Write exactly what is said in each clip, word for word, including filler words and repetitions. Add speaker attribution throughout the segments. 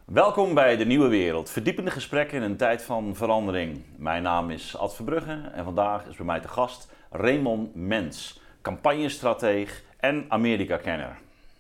Speaker 1: Welkom bij De Nieuwe Wereld, verdiepende gesprekken in een tijd van verandering. Mijn naam is Ad Verbrugge en vandaag is bij mij te gast Raymond Mens, campagnestratege en Amerika-kenner.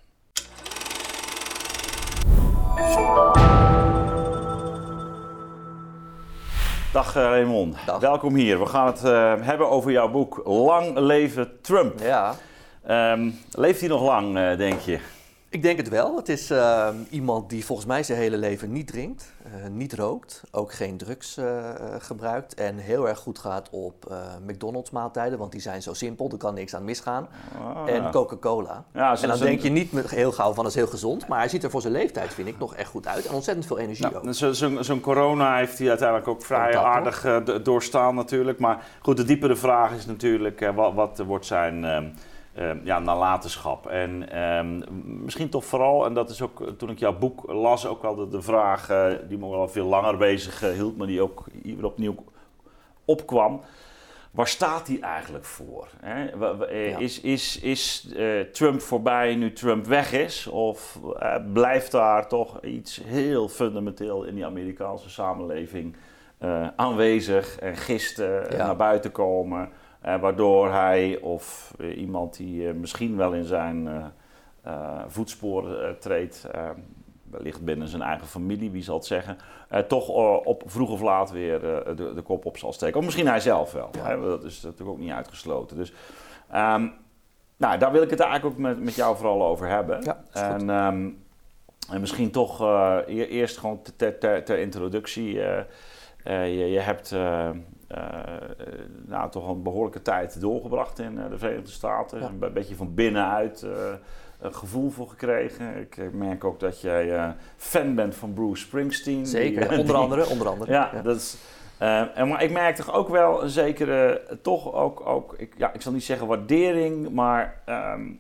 Speaker 1: Dag Raymond,
Speaker 2: Dag.
Speaker 1: Welkom hier. We gaan het uh, hebben over jouw boek Lang Leven Trump.
Speaker 2: Ja.
Speaker 1: Um, leeft hij nog lang, uh, denk je?
Speaker 2: Ik denk het wel. Het is uh, iemand die volgens mij zijn hele leven niet drinkt, uh, niet rookt, ook geen drugs uh, gebruikt en heel erg goed gaat op uh, McDonald's maaltijden, want die zijn zo simpel, er kan niks aan misgaan.
Speaker 1: Ah,
Speaker 2: en
Speaker 1: ja.
Speaker 2: Coca-Cola.
Speaker 1: Ja,
Speaker 2: en dan
Speaker 1: zo,
Speaker 2: denk je niet heel gauw van dat is heel gezond, maar hij ziet er voor zijn leeftijd, vind ik, nog echt goed uit en ontzettend veel energie
Speaker 1: nou,
Speaker 2: ook.
Speaker 1: Zo'n zo, zo corona heeft hij uiteindelijk ook vrij
Speaker 2: Ook dat
Speaker 1: aardig uh, doorstaan natuurlijk. Maar goed, de diepere vraag is natuurlijk uh, wat, wat wordt zijn uh, uh, ja, nalatenschap. En uh, misschien toch vooral, en dat is ook toen ik jouw boek las, ook wel de, de vraag uh, die me wel veel langer bezig uh, hield, maar die ook hier opnieuw opkwam. Waar staat hij eigenlijk voor? Hè?
Speaker 2: Ja.
Speaker 1: Is, is, is uh, Trump voorbij nu Trump weg is? Of uh, blijft daar toch iets heel fundamenteel in die Amerikaanse samenleving uh, aanwezig en gisten uh,
Speaker 2: Ja.
Speaker 1: naar buiten komen? Uh, waardoor hij of uh, iemand die uh, misschien wel in zijn uh, uh, voetsporen uh, treedt, uh, wellicht binnen zijn eigen familie, wie zal het zeggen, uh, toch uh, op vroeg of laat weer uh, de, de kop op zal steken. Of misschien hij zelf wel.
Speaker 2: Ja.
Speaker 1: Hè? Dat is natuurlijk ook niet uitgesloten. Dus, um, nou, daar wil ik het eigenlijk ook met, met jou vooral over hebben.
Speaker 2: Ja,
Speaker 1: en, um, en misschien toch uh, eerst gewoon ter, ter, ter introductie. Uh, uh, je, je hebt uh, uh, nou, toch een behoorlijke tijd doorgebracht in uh, de Verenigde Staten. Ja. Een beetje van binnenuit uh, een gevoel voor gekregen. Ik merk ook dat jij uh, fan bent van Bruce Springsteen.
Speaker 2: Zeker,
Speaker 1: die,
Speaker 2: onder
Speaker 1: die,
Speaker 2: andere. Onder andere.
Speaker 1: Ja,
Speaker 2: ja.
Speaker 1: dat is... Uh, en, maar ik merk toch ook wel een zekere, toch ook, ook ik, ja, ik zal niet zeggen waardering, maar um,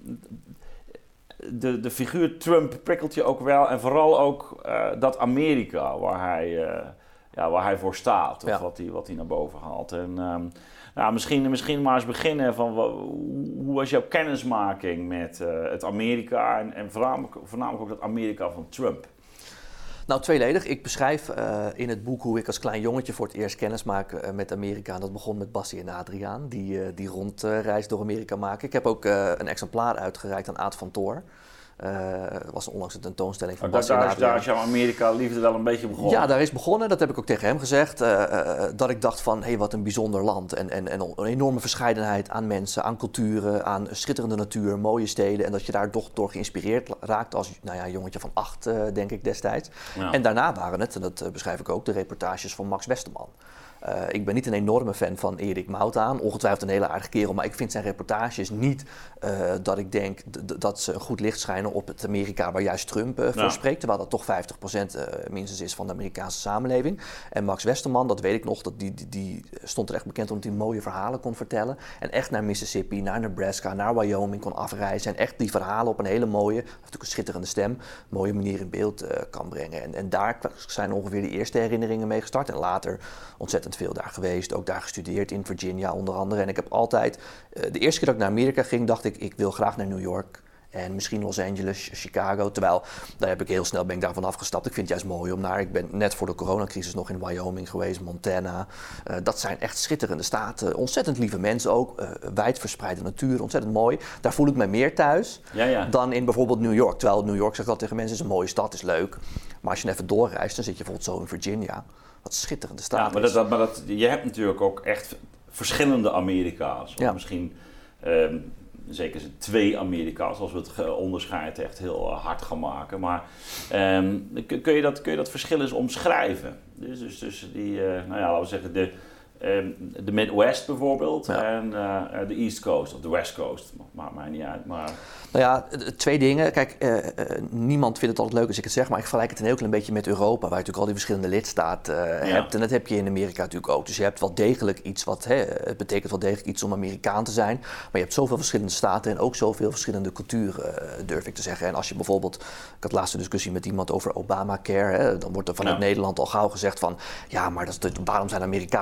Speaker 1: de, de figuur Trump prikkelt je ook wel. En vooral ook uh, dat Amerika waar hij, uh, ja, waar hij voor staat, of
Speaker 2: Ja.
Speaker 1: wat hij, wat hij naar boven haalt. En, um, nou, misschien, misschien maar eens beginnen van hoe was jouw kennismaking met uh, het Amerika en, en voornamelijk, voornamelijk ook dat Amerika van Trump?
Speaker 2: Nou, tweeledig. Ik beschrijf uh, in het boek hoe ik als klein jongetje voor het eerst kennis maak uh, met Amerika. En dat begon met Bassie en Adriaan, die, uh, die rondreis uh, door Amerika maken. Ik heb ook uh, een exemplaar uitgereikt aan Aad van Toor. Het uh, was onlangs een tentoonstelling van
Speaker 1: Maar
Speaker 2: Bassie en
Speaker 1: daar,
Speaker 2: Adriaan.
Speaker 1: daar is jouw Amerika-liefde wel een beetje begonnen.
Speaker 2: Ja, daar is begonnen. Dat heb ik ook tegen hem gezegd. Uh, uh, dat ik dacht van, hé, hey, wat een bijzonder land. En, en, en een enorme verscheidenheid aan mensen, aan culturen, aan schitterende natuur, mooie steden. En dat je daar toch door geïnspireerd raakt als nou ja, jongetje van acht, uh, denk ik destijds. Ja. En daarna waren het, en dat uh, beschrijf ik ook, de reportages van Max Westerman. Uh, ik ben niet een enorme fan van Erik Moutaan, ongetwijfeld een hele aardige kerel, maar ik vind zijn reportages niet uh, dat ik denk d- dat ze een goed licht schijnen op het Amerika waar juist Trump uh, voor
Speaker 1: ja.
Speaker 2: spreekt, terwijl dat toch vijftig procent uh, minstens is van de Amerikaanse samenleving. En Max Westerman, dat weet ik nog, dat die, die, die stond er echt bekend omdat hij mooie verhalen kon vertellen en echt naar Mississippi, naar Nebraska, naar Wyoming kon afreizen en echt die verhalen op een hele mooie, natuurlijk een schitterende stem, mooie manier in beeld uh, kan brengen. En, en daar zijn ongeveer de eerste herinneringen mee gestart en later ontzettend veel daar geweest, ook daar gestudeerd in Virginia onder andere. En ik heb altijd, uh, de eerste keer dat ik naar Amerika ging, dacht ik, ik wil graag naar New York en misschien Los Angeles, Chicago. Terwijl, daar heb ik heel snel, ben ik daarvan afgestapt. Ik vind het juist mooi om naar, ik ben net voor de coronacrisis nog in Wyoming geweest, Montana. Uh, dat zijn echt schitterende staten, ontzettend lieve mensen ook, uh, wijdverspreide natuur, ontzettend mooi. Daar voel ik me meer thuis
Speaker 1: ja, ja. dan
Speaker 2: in bijvoorbeeld New York. Terwijl New York, zeg ik altijd tegen mensen, is een mooie stad, is leuk. Maar als je even doorreist, dan zit je bijvoorbeeld zo in Virginia. Wat schitterende staat.
Speaker 1: Ja, maar, dat, dat, maar dat, je hebt natuurlijk ook echt verschillende Amerika's.
Speaker 2: Ja.
Speaker 1: Misschien um, zeker twee Amerika's, als we het onderscheid echt heel hard gaan maken. Maar um, kun, je dat, kun je dat verschil eens omschrijven? Dus, dus tussen die, uh, nou ja, laten we zeggen, de, um, de Midwest bijvoorbeeld ja. en uh, de East Coast of de West Coast. Maakt mij niet uit, maar...
Speaker 2: Nou ja, twee dingen. Kijk, uh, uh, niemand vindt het altijd leuk als ik het zeg, maar ik vergelijk het een heel klein beetje met Europa, waar je natuurlijk al die verschillende lidstaten uh, ja. hebt. En dat heb je in Amerika natuurlijk ook. Dus je hebt wel degelijk iets wat, hè, het betekent wel degelijk iets om Amerikaan te zijn, maar je hebt zoveel verschillende staten en ook zoveel verschillende culturen, uh, durf ik te zeggen. En als je bijvoorbeeld, ik had laatst een discussie met iemand over Obamacare, hè, dan wordt er vanuit ja. Nederland al gauw gezegd van, ja, maar dat is, waarom zijn Amerikanen daar nou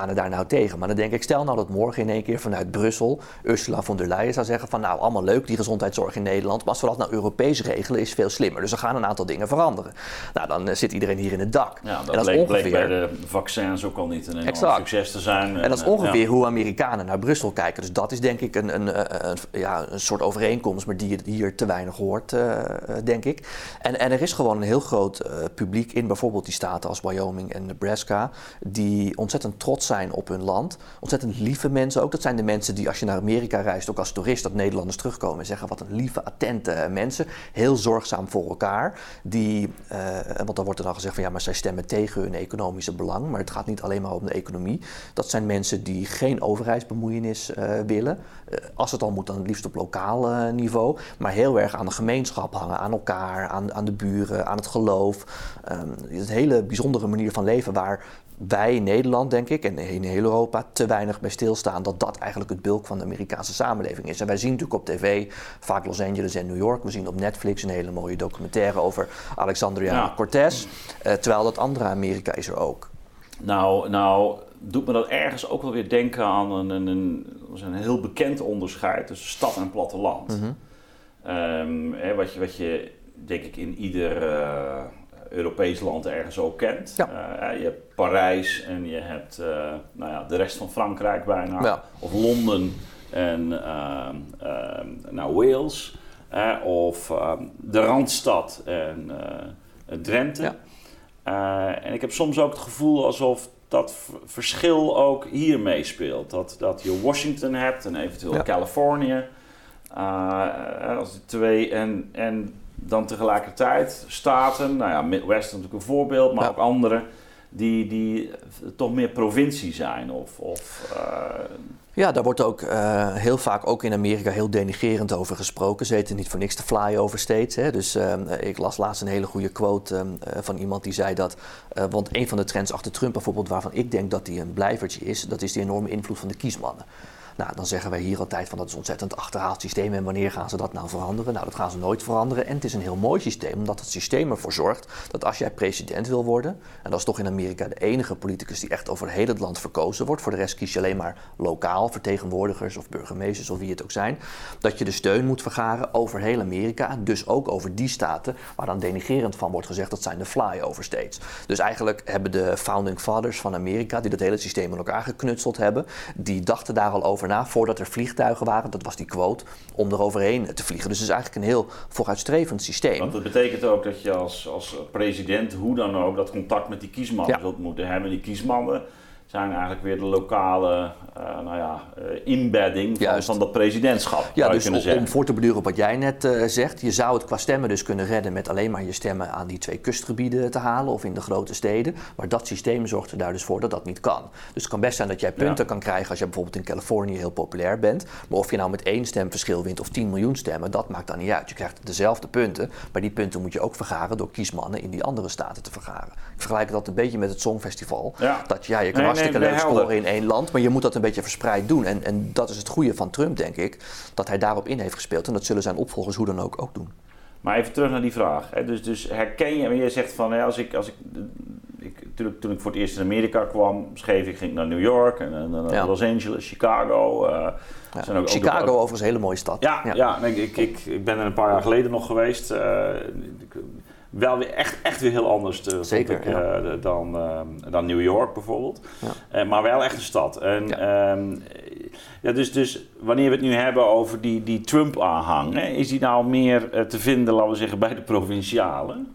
Speaker 2: tegen. Maar dan denk ik, stel nou dat morgen in één keer vanuit Brussel Ursula von der Leyen zou zeggen van nou, allemaal leuk die gezondheidszorg in Nederland, maar als we dat nou Europees regelen is veel slimmer. Dus er gaan een aantal dingen veranderen. Nou, dan uh, zit iedereen hier in het dak.
Speaker 1: Ja, dat,
Speaker 2: en dat
Speaker 1: bleek,
Speaker 2: ongeveer...
Speaker 1: bleek bij de vaccins ook al niet een enorm
Speaker 2: exact.
Speaker 1: succes te zijn.
Speaker 2: En dat is ongeveer ja. hoe Amerikanen naar Brussel kijken. Dus dat is denk ik een, een, een, een, ja, een soort overeenkomst, maar die je hier te weinig hoort, uh, denk ik. En, en er is gewoon een heel groot uh, publiek in bijvoorbeeld die staten als Wyoming en Nebraska, die ontzettend trots zijn op hun land. Ontzettend lieve mensen ook. Dat zijn de mensen die als je naar Amerika reist, ook als toerist, dat Nederlanders terugkomen en zeggen wat een lieve, attente mensen. Heel zorgzaam voor elkaar. Die, uh, want dan wordt er dan gezegd van ja, maar zij stemmen tegen hun economische belang. Maar het gaat niet alleen maar om de economie. Dat zijn mensen die geen overheidsbemoeienis uh, willen. Uh, als het al moet, dan het liefst op lokaal uh, niveau. Maar heel erg aan de gemeenschap hangen, aan elkaar, aan, aan de buren, aan het geloof. Um, een hele bijzondere manier van leven waar wij in Nederland, denk ik, en in heel Europa te weinig bij stilstaan dat dat eigenlijk het bulk van de Amerikaanse samenleving is. En wij zien natuurlijk op tv vaak Los Angeles en New York. We zien op Netflix een hele mooie documentaire over Alexandria ja. Cortez. Uh, terwijl dat andere Amerika is er ook.
Speaker 1: Nou, nou doet me dat ergens ook wel weer denken aan een, een, een, een heel bekend onderscheid tussen stad en platteland. Mm-hmm. Um, hè, wat, je, wat je, denk ik, in ieder uh, Europees land ergens ook kent. Ja. Uh, je hebt Parijs en je hebt uh, nou ja, de rest van Frankrijk bijna. Ja. Of Londen en uh, uh, nou, Wales. Uh, of uh, de Randstad en uh, Drenthe. Ja. Uh, en ik heb soms ook het gevoel alsof dat v- verschil ook hier meespeelt. Dat, dat je Washington hebt en eventueel ja. Californië. Uh, als die twee en, en dan tegelijkertijd staten, nou ja, Midwest is natuurlijk een voorbeeld, maar ja. ook andere die, die toch meer provincie zijn. Of, of, uh...
Speaker 2: Ja, daar wordt ook uh, heel vaak ook in Amerika heel denigrerend over gesproken. Ze heten niet voor niks de flyover states. Hè? Dus uh, ik las laatst een hele goede quote uh, van iemand die zei dat, uh, want een van de trends achter Trump bijvoorbeeld, waarvan ik denk dat die een blijvertje is, dat is die enorme invloed van de kiesmannen. Nou, dan zeggen wij hier altijd van dat is een ontzettend achterhaald systeem en wanneer gaan ze dat nou veranderen? Nou, dat gaan ze nooit veranderen en het is een heel mooi systeem omdat het systeem ervoor zorgt dat als jij president wil worden, en dat is toch in Amerika de enige politicus die echt over heel het land verkozen wordt, voor de rest kies je alleen maar lokaal vertegenwoordigers of burgemeesters of wie het ook zijn, dat je de steun moet vergaren over heel Amerika, dus ook over die staten waar dan denigrerend van wordt gezegd dat zijn de flyover states. Dus eigenlijk hebben de founding fathers van Amerika, die dat hele systeem in elkaar geknutseld hebben, die dachten daar al over na, voordat er vliegtuigen waren, dat was die quote, om er overheen te vliegen. Dus het is eigenlijk een heel vooruitstrevend systeem.
Speaker 1: Want dat betekent ook dat je als, als president, hoe dan ook, dat contact met die kiesmannen ja. zult moeten hebben. Die kiesmannen zijn eigenlijk weer de lokale uh, nou ja, uh, inbedding van, van dat presidentschap.
Speaker 2: Ja, dus om, om voor te beduren op wat jij net uh, zegt, je zou het qua stemmen dus kunnen redden met alleen maar je stemmen aan die twee kustgebieden te halen of in de grote steden. Maar dat systeem zorgt er daar dus voor dat dat niet kan. Dus het kan best zijn dat jij punten ja. kan krijgen als je bijvoorbeeld in Californië heel populair bent. Maar of je nou met één stemverschil wint of tien miljoen stemmen, dat maakt dan niet uit. Je krijgt dezelfde punten, maar die punten moet je ook vergaren door kiesmannen in die andere staten te vergaren. Ik vergelijk dat een beetje met het Songfestival. Ja. Dat ja, je kan nee, hartstikke leuk scoren in één land, maar je moet dat een beetje verspreid doen. En, en dat is het goede van Trump, denk ik, dat hij daarop in heeft gespeeld. En dat zullen zijn opvolgers hoe dan ook ook doen.
Speaker 1: Maar even terug naar die vraag. Hè. Dus, dus herken je, je zegt van, hè, als ik, als ik, ik toen, toen ik voor het eerst in Amerika kwam, schreef ik, ging ik naar New York en, en naar ja. Los Angeles, Chicago. Uh,
Speaker 2: ja. zijn ook, Chicago ook, overigens een hele mooie stad.
Speaker 1: Ja, ja. ja ik, ik, ik, ik ben er een paar jaar geleden nog geweest. Uh, ik, Wel weer echt, echt weer heel anders te, Zeker, ik, ja. uh, dan, uh, dan New York bijvoorbeeld. Ja. Uh, maar wel echt een stad. En, ja. Um, ja, dus, dus wanneer we het nu hebben over die, die Trump-aanhang, hè, is die nou meer uh, te vinden, laten we zeggen, bij de provincialen?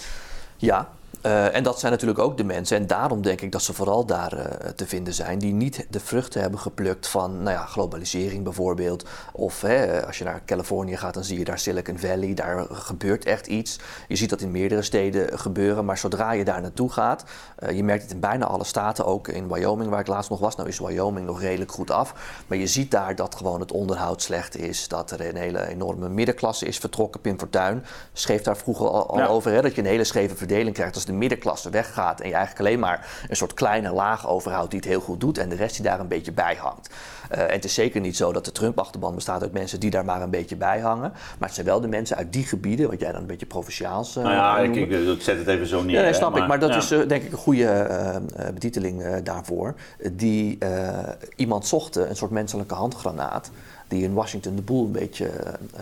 Speaker 2: Ja. Uh, en dat zijn natuurlijk ook de mensen, en daarom denk ik dat ze vooral daar uh, te vinden zijn, die niet de vruchten hebben geplukt van nou ja, globalisering bijvoorbeeld. Of hè, als je naar Californië gaat, dan zie je daar Silicon Valley, daar gebeurt echt iets. Je ziet dat in meerdere steden gebeuren, maar zodra je daar naartoe gaat, uh, je merkt het in bijna alle staten, ook in Wyoming waar ik laatst nog was, nou is Wyoming nog redelijk goed af. Maar je ziet daar dat gewoon het onderhoud slecht is, dat er een hele enorme middenklasse is vertrokken. Pim Fortuyn schreef daar vroeger al, al ja. over, hè, dat je een hele scheve verdeling krijgt als de middenklasse weggaat en je eigenlijk alleen maar een soort kleine laag overhoudt die het heel goed doet en de rest die daar een beetje bij hangt. Uh, en het is zeker niet zo dat de Trump-achterban bestaat uit mensen die daar maar een beetje bij hangen. Maar het zijn wel de mensen uit die gebieden, wat jij dan een beetje provinciaals uh,
Speaker 1: Nou ja, ik, ik, ik zet het even zo neer.
Speaker 2: Ja, nee, snap
Speaker 1: hè,
Speaker 2: ik. Maar dat
Speaker 1: ja.
Speaker 2: is uh, denk ik een goede uh, betiteling uh, daarvoor. Die uh, iemand zochten, een soort menselijke handgranaat, die in Washington de boel een beetje uh,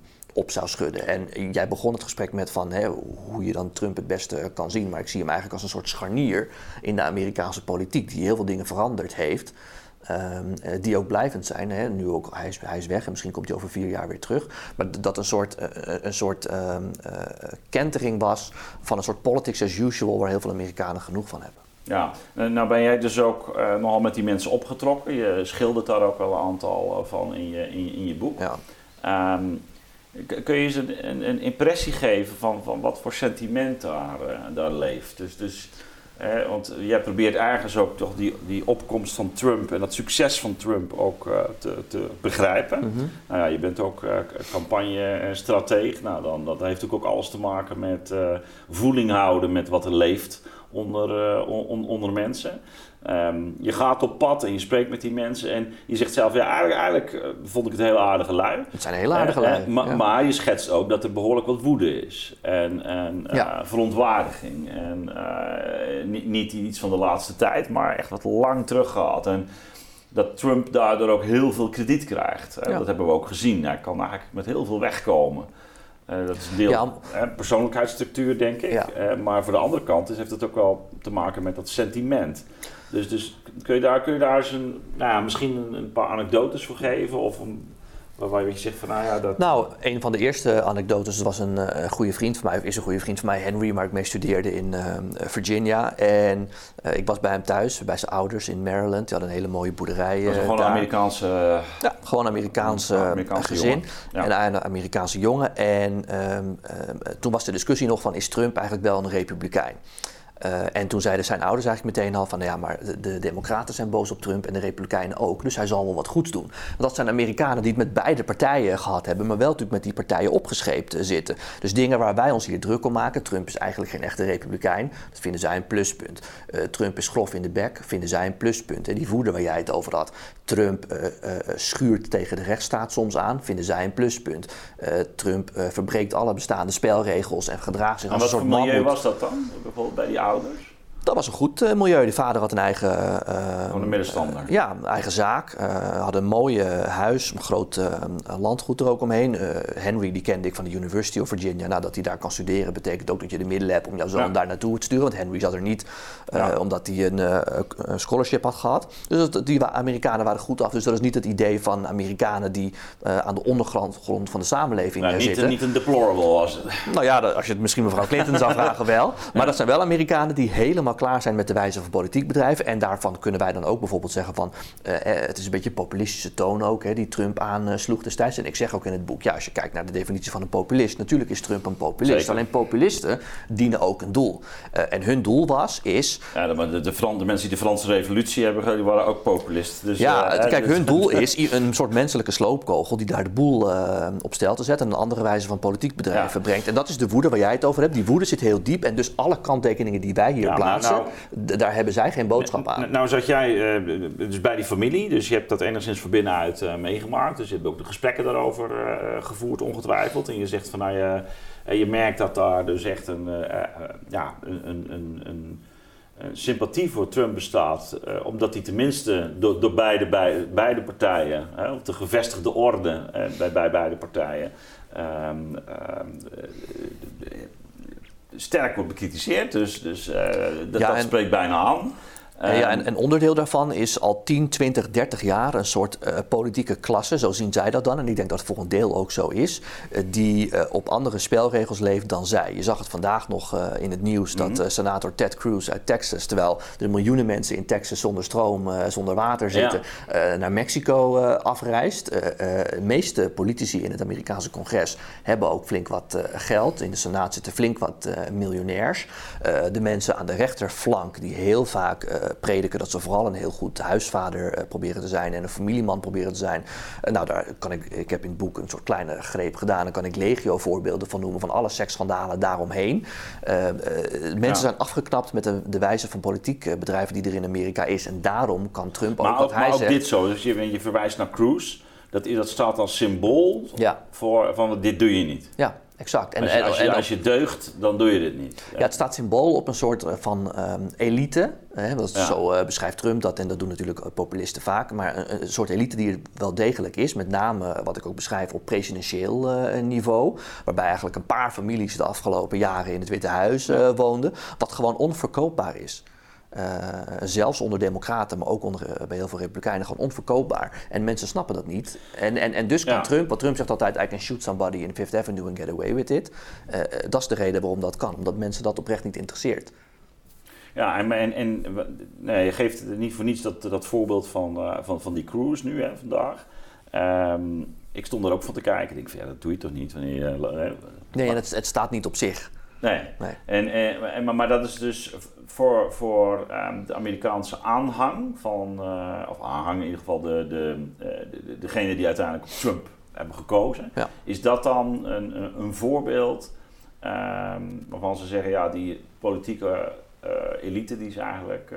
Speaker 2: op zou schudden. En jij begon het gesprek met van hè, hoe je dan Trump het beste kan zien. Maar ik zie hem eigenlijk als een soort scharnier in de Amerikaanse politiek, die heel veel dingen veranderd heeft. Um, die ook blijvend zijn. Hè. Nu ook, hij is, hij is weg en misschien komt hij over vier jaar weer terug. Maar dat een soort, uh, een soort um, uh, kentering was van een soort politics as usual waar heel veel Amerikanen genoeg van hebben.
Speaker 1: Ja, nou ben jij dus ook uh, nogal met die mensen opgetrokken. Je schildert daar ook wel een aantal van in je, in je, in je boek. Ja. Um, kun je eens een, een, een impressie geven van, van wat voor sentiment daar, uh, daar leeft? Dus... dus Eh, want jij probeert ergens ook toch die, die opkomst van Trump en dat succes van Trump ook uh, te, te begrijpen. Mm-hmm. Nou ja, je bent ook uh, campagne-strateeg. Nou, dan, dat heeft natuurlijk ook alles te maken met uh, voeling houden met wat er leeft onder, uh, on, onder mensen. Um, je gaat op pad en je spreekt met die mensen en je zegt zelf, ja, eigenlijk, eigenlijk uh, vond ik het heel aardige lui.
Speaker 2: Het zijn hele aardige lui.
Speaker 1: Uh, uh, ma- ja. Maar je schetst ook dat er behoorlijk wat woede is en, en uh, ja. verontwaardiging. En uh, niet, niet iets van de laatste tijd, maar echt wat lang terug gehad. En dat Trump daardoor ook heel veel krediet krijgt. Uh, ja. Dat hebben we ook gezien. Hij kan eigenlijk met heel veel wegkomen. Uh, dat is een deel ja. uh, persoonlijkheidsstructuur, denk ik. Ja. Uh, maar voor de andere kant dus heeft het ook wel te maken met dat sentiment. Dus, dus kun, je daar, kun je daar eens een, nou ja, misschien een, een paar anekdotes voor geven? Of een, waarbij je zegt van, nou ja, dat...
Speaker 2: Nou, een van de eerste anekdotes was een uh, goede vriend van mij, of is een goede vriend van mij, Henry, waar ik mee studeerde in uh, Virginia. En uh, ik was bij hem thuis, bij zijn ouders in Maryland. Die hadden een hele mooie boerderij.
Speaker 1: Dat was uh, gewoon
Speaker 2: daar.
Speaker 1: een Amerikaanse... Uh,
Speaker 2: ja, gewoon een Amerikaanse, uh, Amerikaanse gezin. Ja. En een Amerikaanse jongen. En um, um, toen was de discussie nog van, is Trump eigenlijk wel een republikein? Uh, en toen zeiden zijn ouders eigenlijk meteen al van, nou ja, maar de, de democraten zijn boos op Trump en de republikeinen ook, dus hij zal wel wat goeds doen. Want dat zijn Amerikanen die het met beide partijen gehad hebben, maar wel natuurlijk met die partijen opgescheept uh, zitten. Dus dingen waar wij ons hier druk om maken, Trump is eigenlijk geen echte republikein, dat vinden zij een pluspunt. Uh, Trump is grof in de bek, vinden zij een pluspunt. En die woede waar jij het over had, Trump uh, uh, schuurt tegen de rechtsstaat soms aan, vinden zij een pluspunt. Uh, Trump uh, verbreekt alle bestaande spelregels en gedraagt zich als een soort mammoet.
Speaker 1: En wat voor milieu was dat dan, bijvoorbeeld bij die ouders?
Speaker 2: Dat was een goed uh, milieu. De vader had een eigen... Uh,
Speaker 1: Gewoon een middenstander.
Speaker 2: Uh, ja, een eigen zaak. Uh, had een mooi uh, huis, een groot uh, landgoed er ook omheen. Uh, Henry, die kende ik van de University of Virginia. Nou, dat hij daar kan studeren betekent ook dat je de middelen hebt om jouw zoon ja. daar naartoe te sturen. Want Henry zat er niet, uh, ja. omdat hij een, uh, een scholarship had gehad. Dus dat, die Amerikanen waren goed af. Dus dat is niet het idee van Amerikanen die uh, aan de ondergrond van de samenleving
Speaker 1: nou,
Speaker 2: uh,
Speaker 1: niet,
Speaker 2: zitten.
Speaker 1: Niet een deplorable was het.
Speaker 2: Nou ja, dat, als je het misschien mevrouw Clinton zou vragen wel. Maar ja. dat zijn wel Amerikanen die helemaal klaar zijn met de wijze van politiek bedrijven. En daarvan kunnen wij dan ook bijvoorbeeld zeggen van... Uh, het is een beetje een populistische toon ook, hè, die Trump aansloeg destijds. En ik zeg ook in het boek, ja, als je kijkt naar de definitie van een populist... natuurlijk is Trump een populist. Zeker. Alleen populisten dienen ook een doel. Uh, en hun doel was, is...
Speaker 1: Ja, de, de, de, Fran- de mensen die de Franse revolutie hebben, die waren ook populisten. Dus,
Speaker 2: ja,
Speaker 1: uh,
Speaker 2: kijk, hun doel is een soort menselijke sloopkogel... die daar de boel uh, op stel te zetten... en een andere wijze van politiek bedrijven ja. brengt. En dat is de woede waar jij het over hebt. Die woede zit heel diep. En dus alle kanttekeningen die wij hier ja, plaatsen... Nou, nou, daar hebben zij geen boodschap aan.
Speaker 1: Nou, nou zat jij uh, dus bij die familie, dus je hebt dat enigszins van binnenuit uh, meegemaakt. Dus je hebt ook de gesprekken daarover uh, gevoerd, ongetwijfeld. En je zegt van, nou, je, uh, je merkt dat daar dus echt een, uh, uh, ja, een, een, een, een, een sympathie voor Trump bestaat. Uh, omdat hij tenminste door, door beide, bij, beide partijen, uh, of de gevestigde orde uh, bij, bij beide partijen... Um, um, uh, sterk wordt bekritiseerd, dus, dus uh, dat, ja, dat en, spreekt bijna aan.
Speaker 2: Um, ja, en een onderdeel daarvan is al tien, twintig, dertig jaar een soort uh, politieke klasse, zo zien zij dat dan. En ik denk dat het voor een deel ook zo is, uh, die uh, op andere spelregels leeft dan zij. Je zag het vandaag nog uh, in het nieuws dat uh, senator Ted Cruz uit Texas, terwijl er miljoenen mensen in Texas zonder stroom, uh, zonder water zitten, ja. uh, naar Mexico uh, afreist. Uh, uh, de meeste politici in het Amerikaanse congres hebben ook flink wat uh, geld. In de Senaat zitten flink wat uh, miljonairs. Uh, de mensen aan de rechterflank die heel vaak uh, prediken dat ze vooral een heel goed huisvader uh, proberen te zijn en een familieman proberen te zijn. Uh, nou, daar kan ik, ik heb in het boek een soort kleine greep gedaan. Daar kan ik legio voorbeelden van noemen van alle seksschandalen daaromheen. Uh, uh, mensen ja. zijn afgeknapt met de, de wijze van politiek bedrijven die er in Amerika is. En daarom kan Trump ook
Speaker 1: maar
Speaker 2: wat
Speaker 1: ook,
Speaker 2: hij
Speaker 1: maar ook
Speaker 2: zegt.
Speaker 1: dit zo, dus je, je verwijst naar Cruz. Dat, dat staat als symbool
Speaker 2: ja. voor
Speaker 1: van dit doe je niet.
Speaker 2: Ja, exact. En,
Speaker 1: als, je, als, je,
Speaker 2: en, en,
Speaker 1: als je deugt, dan doe je dit niet.
Speaker 2: Ja, het staat symbool op een soort van um, elite. Hè, dat
Speaker 1: ja.
Speaker 2: Zo uh, beschrijft Trump dat en dat doen natuurlijk populisten vaak. Maar een, een soort elite die er wel degelijk is. Met name, wat ik ook beschrijf, op presidentieel uh, niveau. Waarbij eigenlijk een paar families de afgelopen jaren in het Witte Huis uh, woonden. Wat gewoon onverkoopbaar is. Uh, zelfs onder democraten, maar ook onder, uh, bij heel veel republikeinen, gewoon onverkoopbaar. En mensen snappen dat niet. En, en, en dus kan ja. Trump, wat Trump zegt altijd, I can shoot somebody in Fifth Avenue and get away with it. Uh, dat is de reden waarom dat kan, omdat mensen dat oprecht niet interesseert.
Speaker 1: Ja, en, en, en nee, je geeft niet voor niets dat, dat voorbeeld van, uh, van, van die Cruz nu, hè, vandaag. Um, ik stond er ook van te kijken. Ik denk van, ja, dat doe je toch niet? Wanneer je, uh,
Speaker 2: nee, en het, het staat niet op zich.
Speaker 1: Nee, nee. En, en, maar, maar dat is dus voor, voor um, de Amerikaanse aanhang van, uh, of aanhang in ieder geval de, de, de, degene die uiteindelijk op Trump hebben gekozen. Ja. Is dat dan een, een, een voorbeeld um, waarvan ze zeggen, ja, die politieke uh, elite die is eigenlijk... Uh,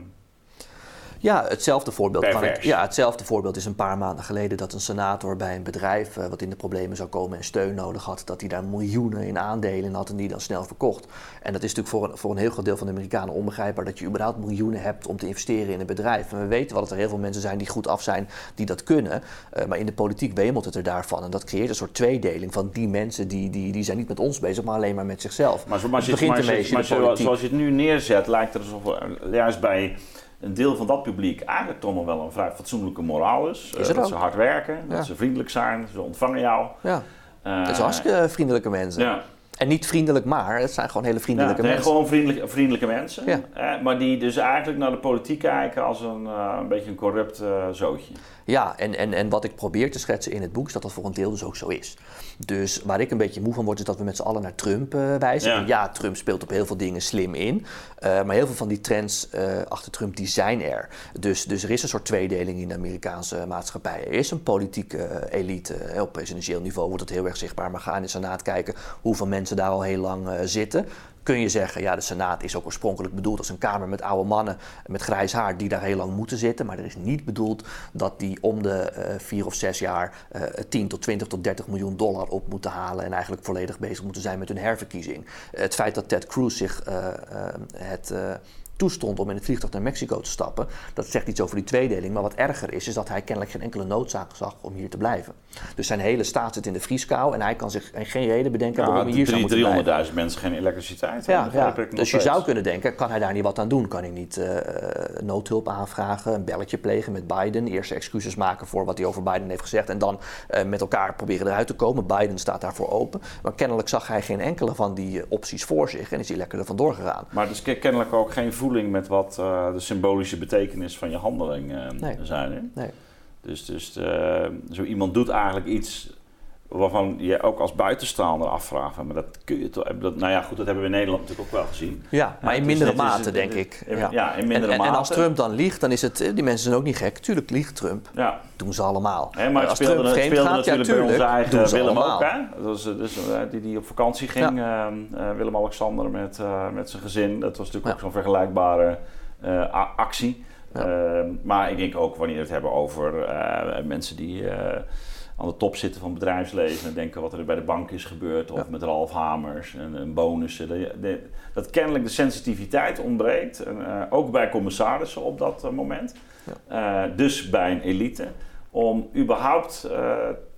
Speaker 2: Ja, hetzelfde voorbeeld, kan ik,
Speaker 1: Pervers.
Speaker 2: ja, hetzelfde voorbeeld is een paar maanden geleden dat een senator bij een bedrijf uh, wat in de problemen zou komen en steun nodig had, dat hij daar miljoenen in aandelen had en die dan snel verkocht. En dat is natuurlijk voor een, voor een heel groot deel van de Amerikanen onbegrijpbaar dat je überhaupt miljoenen hebt om te investeren in een bedrijf. En we weten wel dat er heel veel mensen zijn die goed af zijn die dat kunnen, uh, maar in de politiek wemelt het er daarvan. En dat creëert een soort tweedeling van die mensen die, die, die zijn niet met ons bezig, maar alleen maar met zichzelf.
Speaker 1: Maar, zo, maar, het begint maar, ermee, maar zoals, zoals je het nu neerzet, lijkt er alsof juist bij een deel van dat publiek eigenlijk toch nog wel een vrij fatsoenlijke moraal is.
Speaker 2: is
Speaker 1: uh, dat
Speaker 2: ook.
Speaker 1: ze hard werken,
Speaker 2: ja.
Speaker 1: dat ze vriendelijk zijn, ze ontvangen jou.
Speaker 2: Ja,
Speaker 1: uh,
Speaker 2: dat zijn hartstikke vriendelijke mensen.
Speaker 1: Ja.
Speaker 2: En niet vriendelijk maar, het zijn gewoon hele vriendelijke
Speaker 1: ja, nee,
Speaker 2: mensen.
Speaker 1: gewoon vriendelijke, vriendelijke mensen.
Speaker 2: Ja.
Speaker 1: Eh, maar die dus eigenlijk naar de politiek kijken als een, uh, een beetje een corrupt uh, zootje.
Speaker 2: Ja, en, en, en wat ik probeer te schetsen in het boek is dat dat voor een deel dus ook zo is. Dus waar ik een beetje moe van word is dat we met z'n allen naar Trump uh, wijzen. Ja. ja, Trump speelt op heel veel dingen slim in. Uh, maar heel veel van die trends uh, achter Trump die zijn er. Dus, dus er is een soort tweedeling in de Amerikaanse maatschappij. Er is een politieke uh, elite. Uh, op presidentieel niveau wordt het heel erg zichtbaar. Maar ga in de Senaat kijken hoeveel mensen daar al heel lang uh, zitten. Kun je zeggen, ja, de Senaat is ook oorspronkelijk bedoeld als een kamer met oude mannen met grijs haar die daar heel lang moeten zitten. Maar er is niet bedoeld dat die om de uh, vier of zes jaar uh, tien tot twintig tot dertig miljoen dollar op moeten halen en eigenlijk volledig bezig moeten zijn met hun herverkiezing. Uh, het feit dat Ted Cruz zich uh, uh, het... Uh, toestond om in het vliegtuig naar Mexico te stappen. Dat zegt iets over die tweedeling. Maar wat erger is, is dat hij kennelijk geen enkele noodzaak zag om hier te blijven. Dus zijn hele staat zit in de vrieskou en hij kan zich geen reden bedenken
Speaker 1: ja,
Speaker 2: waarom hij hier zou moeten blijven.
Speaker 1: driehonderdduizend mensen geen elektriciteit.
Speaker 2: Ja, ja. Dus je zou kunnen denken, kan hij daar niet wat aan doen? Kan hij niet uh, noodhulp aanvragen, een belletje plegen met Biden, eerst excuses maken voor wat hij over Biden heeft gezegd en dan uh, met elkaar proberen eruit te komen. Biden staat daarvoor open. Maar kennelijk zag hij geen enkele van die uh, opties voor zich en is hij lekker er vandoor gegaan.
Speaker 1: Maar dus kennelijk ook geen voeling met wat uh, de symbolische betekenis van je handeling uh,
Speaker 2: nee.
Speaker 1: zijn. Hè?
Speaker 2: Nee.
Speaker 1: Dus, dus uh, zo iemand doet eigenlijk iets waarvan je ook als buitenstaander afvraagt. Maar dat kun je toch. Dat, nou ja, goed, dat hebben we in Nederland natuurlijk ook wel gezien.
Speaker 2: Ja, maar in mindere mate, denk ik.
Speaker 1: Ja, ja in mindere
Speaker 2: en,
Speaker 1: mate.
Speaker 2: En als Trump dan liegt, dan is het. Die mensen zijn ook niet gek. Tuurlijk liegt Trump.
Speaker 1: Ja.
Speaker 2: Doen ze allemaal.
Speaker 1: He, maar het
Speaker 2: als
Speaker 1: speelde,
Speaker 2: Trump vreemd
Speaker 1: speelde
Speaker 2: gaat,
Speaker 1: natuurlijk
Speaker 2: ja, tuurlijk,
Speaker 1: bij onze eigen
Speaker 2: doen ze
Speaker 1: Willem
Speaker 2: allemaal.
Speaker 1: ook. Hè? Dat was, dus, uh, die, die op vakantie ging, ja. uh, Willem-Alexander met, uh, met zijn gezin. Dat was natuurlijk ja. ook zo'n vergelijkbare uh, actie. Ja. Uh, maar ik denk ook wanneer we het hebben over uh, mensen die uh, aan de top zitten van het bedrijfsleven en denken wat er bij de bank is gebeurd of ja. met Ralf Hamers en, en bonussen. De, de, dat kennelijk de sensitiviteit ontbreekt, en, uh, ook bij commissarissen op dat uh, moment. Ja. Uh, dus bij een elite, om überhaupt uh,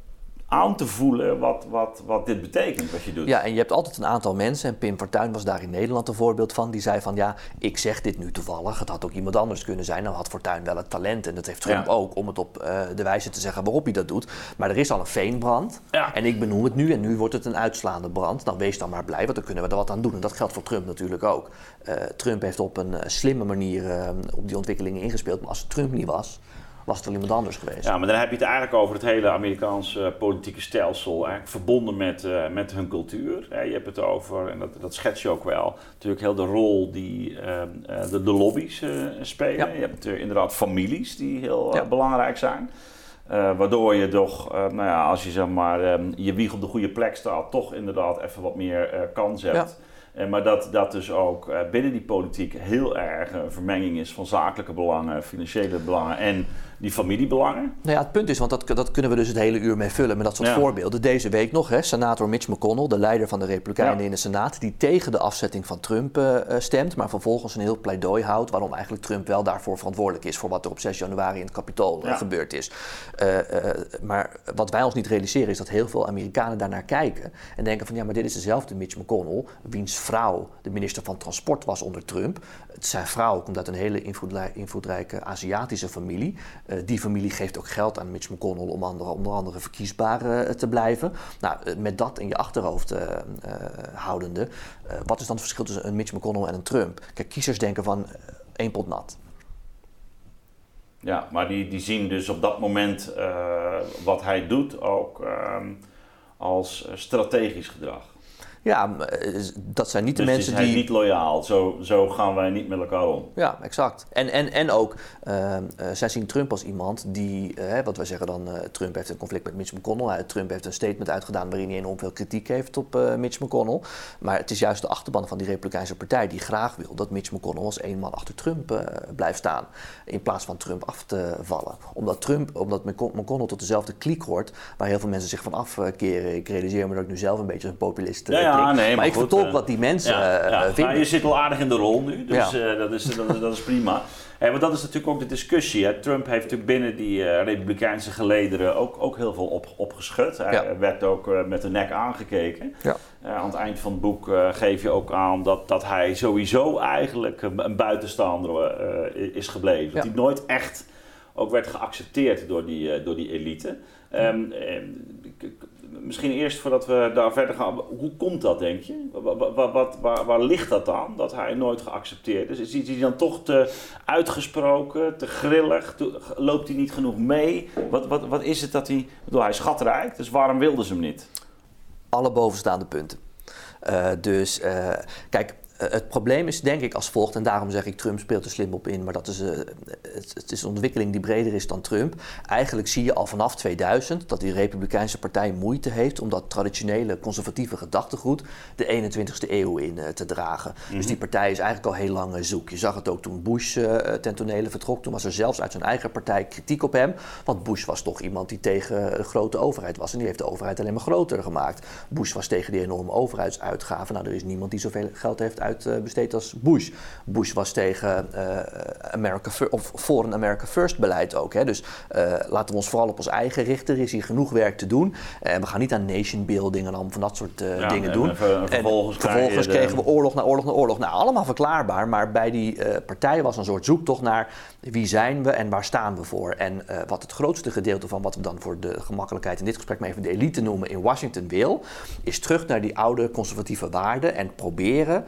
Speaker 1: aan te voelen wat, wat, wat dit betekent, wat je doet.
Speaker 2: Ja, en je hebt altijd een aantal mensen, en Pim Fortuyn was daar in Nederland een voorbeeld van, die zei van ja, ik zeg dit nu toevallig, het had ook iemand anders kunnen zijn, dan had Fortuyn wel het talent, en dat heeft Trump ja. ook, om het op uh, de wijze te zeggen waarop hij dat doet. Maar er is al een veenbrand,
Speaker 1: ja.
Speaker 2: en ik benoem het nu, en nu wordt het een uitslaande brand. Nou, wees dan maar blij, want dan kunnen we er wat aan doen. En dat geldt voor Trump natuurlijk ook. Uh, Trump heeft op een uh, slimme manier uh, op die ontwikkelingen ingespeeld, maar als het Trump niet was, was het wel iemand anders geweest.
Speaker 1: Ja, maar dan heb je het eigenlijk over het hele Amerikaanse uh, politieke stelsel, eigenlijk verbonden met, uh, met hun cultuur. Hè. Je hebt het over, en dat, dat schets je ook wel, natuurlijk heel de rol die uh, uh, de, de lobby's uh, spelen. Ja. Je hebt uh, inderdaad families die heel uh, ja. belangrijk zijn. Uh, waardoor je toch, uh, nou ja, als je zeg maar um, je wieg op de goede plek staat, toch inderdaad even wat meer uh, kans hebt. Ja. Uh, maar dat, dat dus ook uh, binnen die politiek heel erg een vermenging is van zakelijke belangen, financiële belangen en die familiebelangen.
Speaker 2: Nou ja, het punt is, want dat, dat kunnen we dus het hele uur mee vullen met dat soort ja. voorbeelden. Deze week nog, hè, senator Mitch McConnell, de leider van de Republikeinen ja. in de Senaat, die tegen de afzetting van Trump uh, stemt, maar vervolgens een heel pleidooi houdt waarom eigenlijk Trump wel daarvoor verantwoordelijk is voor wat er op zes januari in het Capitool ja. gebeurd is. Uh, uh, maar wat wij ons niet realiseren is dat heel veel Amerikanen daarnaar kijken en denken van ja, maar dit is dezelfde Mitch McConnell, wiens vrouw de minister van Transport was onder Trump. Zijn vrouw komt uit een hele invloedrij- invloedrijke Aziatische familie. Uh, die familie geeft ook geld aan Mitch McConnell om andere, onder andere verkiesbaar uh, te blijven. Nou, uh, met dat in je achterhoofd uh, uh, houdende, uh, wat is dan het verschil tussen een Mitch McConnell en een Trump? Kijk, kiezers denken van uh, één pot nat.
Speaker 1: Ja, maar die, die zien dus op dat moment uh, wat hij doet ook uh, als strategisch gedrag.
Speaker 2: Ja, dat zijn niet de
Speaker 1: dus
Speaker 2: mensen
Speaker 1: die... Dus hij
Speaker 2: die...
Speaker 1: is niet loyaal, zo, zo gaan wij niet met elkaar om.
Speaker 2: Ja, exact. En, en, en ook, uh, uh, zij zien Trump als iemand die, uh, wat wij zeggen dan, uh, Trump heeft een conflict met Mitch McConnell. Uh, Trump heeft een statement uitgedaan waarin hij enorm veel kritiek heeft op uh, Mitch McConnell. Maar het is juist de achterban van die Republikeinse partij die graag wil dat Mitch McConnell als één man achter Trump uh, blijft staan. In plaats van Trump af te vallen. Omdat Trump, omdat McConnell tot dezelfde kliek hoort waar heel veel mensen zich van afkeren. Ik realiseer me dat ik nu zelf een beetje een populist uh,
Speaker 1: ja, ja. Ja, nee, maar,
Speaker 2: maar ik
Speaker 1: goed,
Speaker 2: vertolk
Speaker 1: uh,
Speaker 2: wat die mensen
Speaker 1: ja,
Speaker 2: uh,
Speaker 1: ja.
Speaker 2: vinden.
Speaker 1: Nou, je zit wel aardig in de rol nu, dus ja. uh, dat, is, dat, is, dat is prima. Hey, want dat is natuurlijk ook de discussie. Hè. Trump heeft natuurlijk binnen die uh, Republikeinse gelederen ook, ook heel veel op, opgeschud. Hij ja. werd ook uh, met de nek aangekeken. Ja. Uh, aan het eind van het boek uh, geef je ook aan dat, dat hij sowieso eigenlijk een, een buitenstaander uh, is gebleven. Ja. Dat hij nooit echt ook werd geaccepteerd door die, uh, door die elite. Um, um, Misschien eerst voordat we daar verder gaan, hoe komt dat denk je? Wat, wat, wat, waar, waar ligt dat aan, dat hij nooit geaccepteerd is? Is hij dan toch te uitgesproken, te grillig? Te, loopt hij niet genoeg mee? Wat, wat, wat is het dat hij... Ik bedoel, hij is schatrijk, dus waarom wilden ze hem niet?
Speaker 2: Alle bovenstaande punten. Uh, dus, uh, kijk... Uh, het probleem is denk ik als volgt, en daarom zeg ik Trump speelt er slim op in, maar dat is, uh, het, het is een ontwikkeling die breder is dan Trump. Eigenlijk zie je al vanaf tweeduizend dat die Republikeinse partij moeite heeft om dat traditionele conservatieve gedachtegoed de eenentwintigste eeuw in uh, te dragen. Mm-hmm. Dus die partij is eigenlijk al heel lang uh, zoek. Je zag het ook toen Bush uh, ten tonele vertrok, toen was er zelfs uit zijn eigen partij kritiek op hem, want Bush was toch iemand die tegen de grote overheid was en die heeft de overheid alleen maar groter gemaakt. Bush was tegen die enorme overheidsuitgaven. Nou, er is niemand die zoveel geld heeft uit besteed als Bush. Bush was tegen uh, America First, of voor een America First beleid ook. Hè. Dus uh, laten we ons vooral op ons eigen richten. Er is hier genoeg werk te doen. Uh, we gaan niet aan nation building en allemaal van dat soort uh, ja, dingen en doen. En, ver, en
Speaker 1: vervolgens,
Speaker 2: en vervolgens
Speaker 1: de...
Speaker 2: kregen we oorlog na oorlog na oorlog. Nou, allemaal verklaarbaar. Maar bij die uh, partij was een soort zoektocht naar wie zijn we en waar staan we voor. En uh, wat het grootste gedeelte van wat we dan voor de gemakkelijkheid in dit gesprek maar even de elite noemen in Washington wil, is terug naar die oude conservatieve waarden en proberen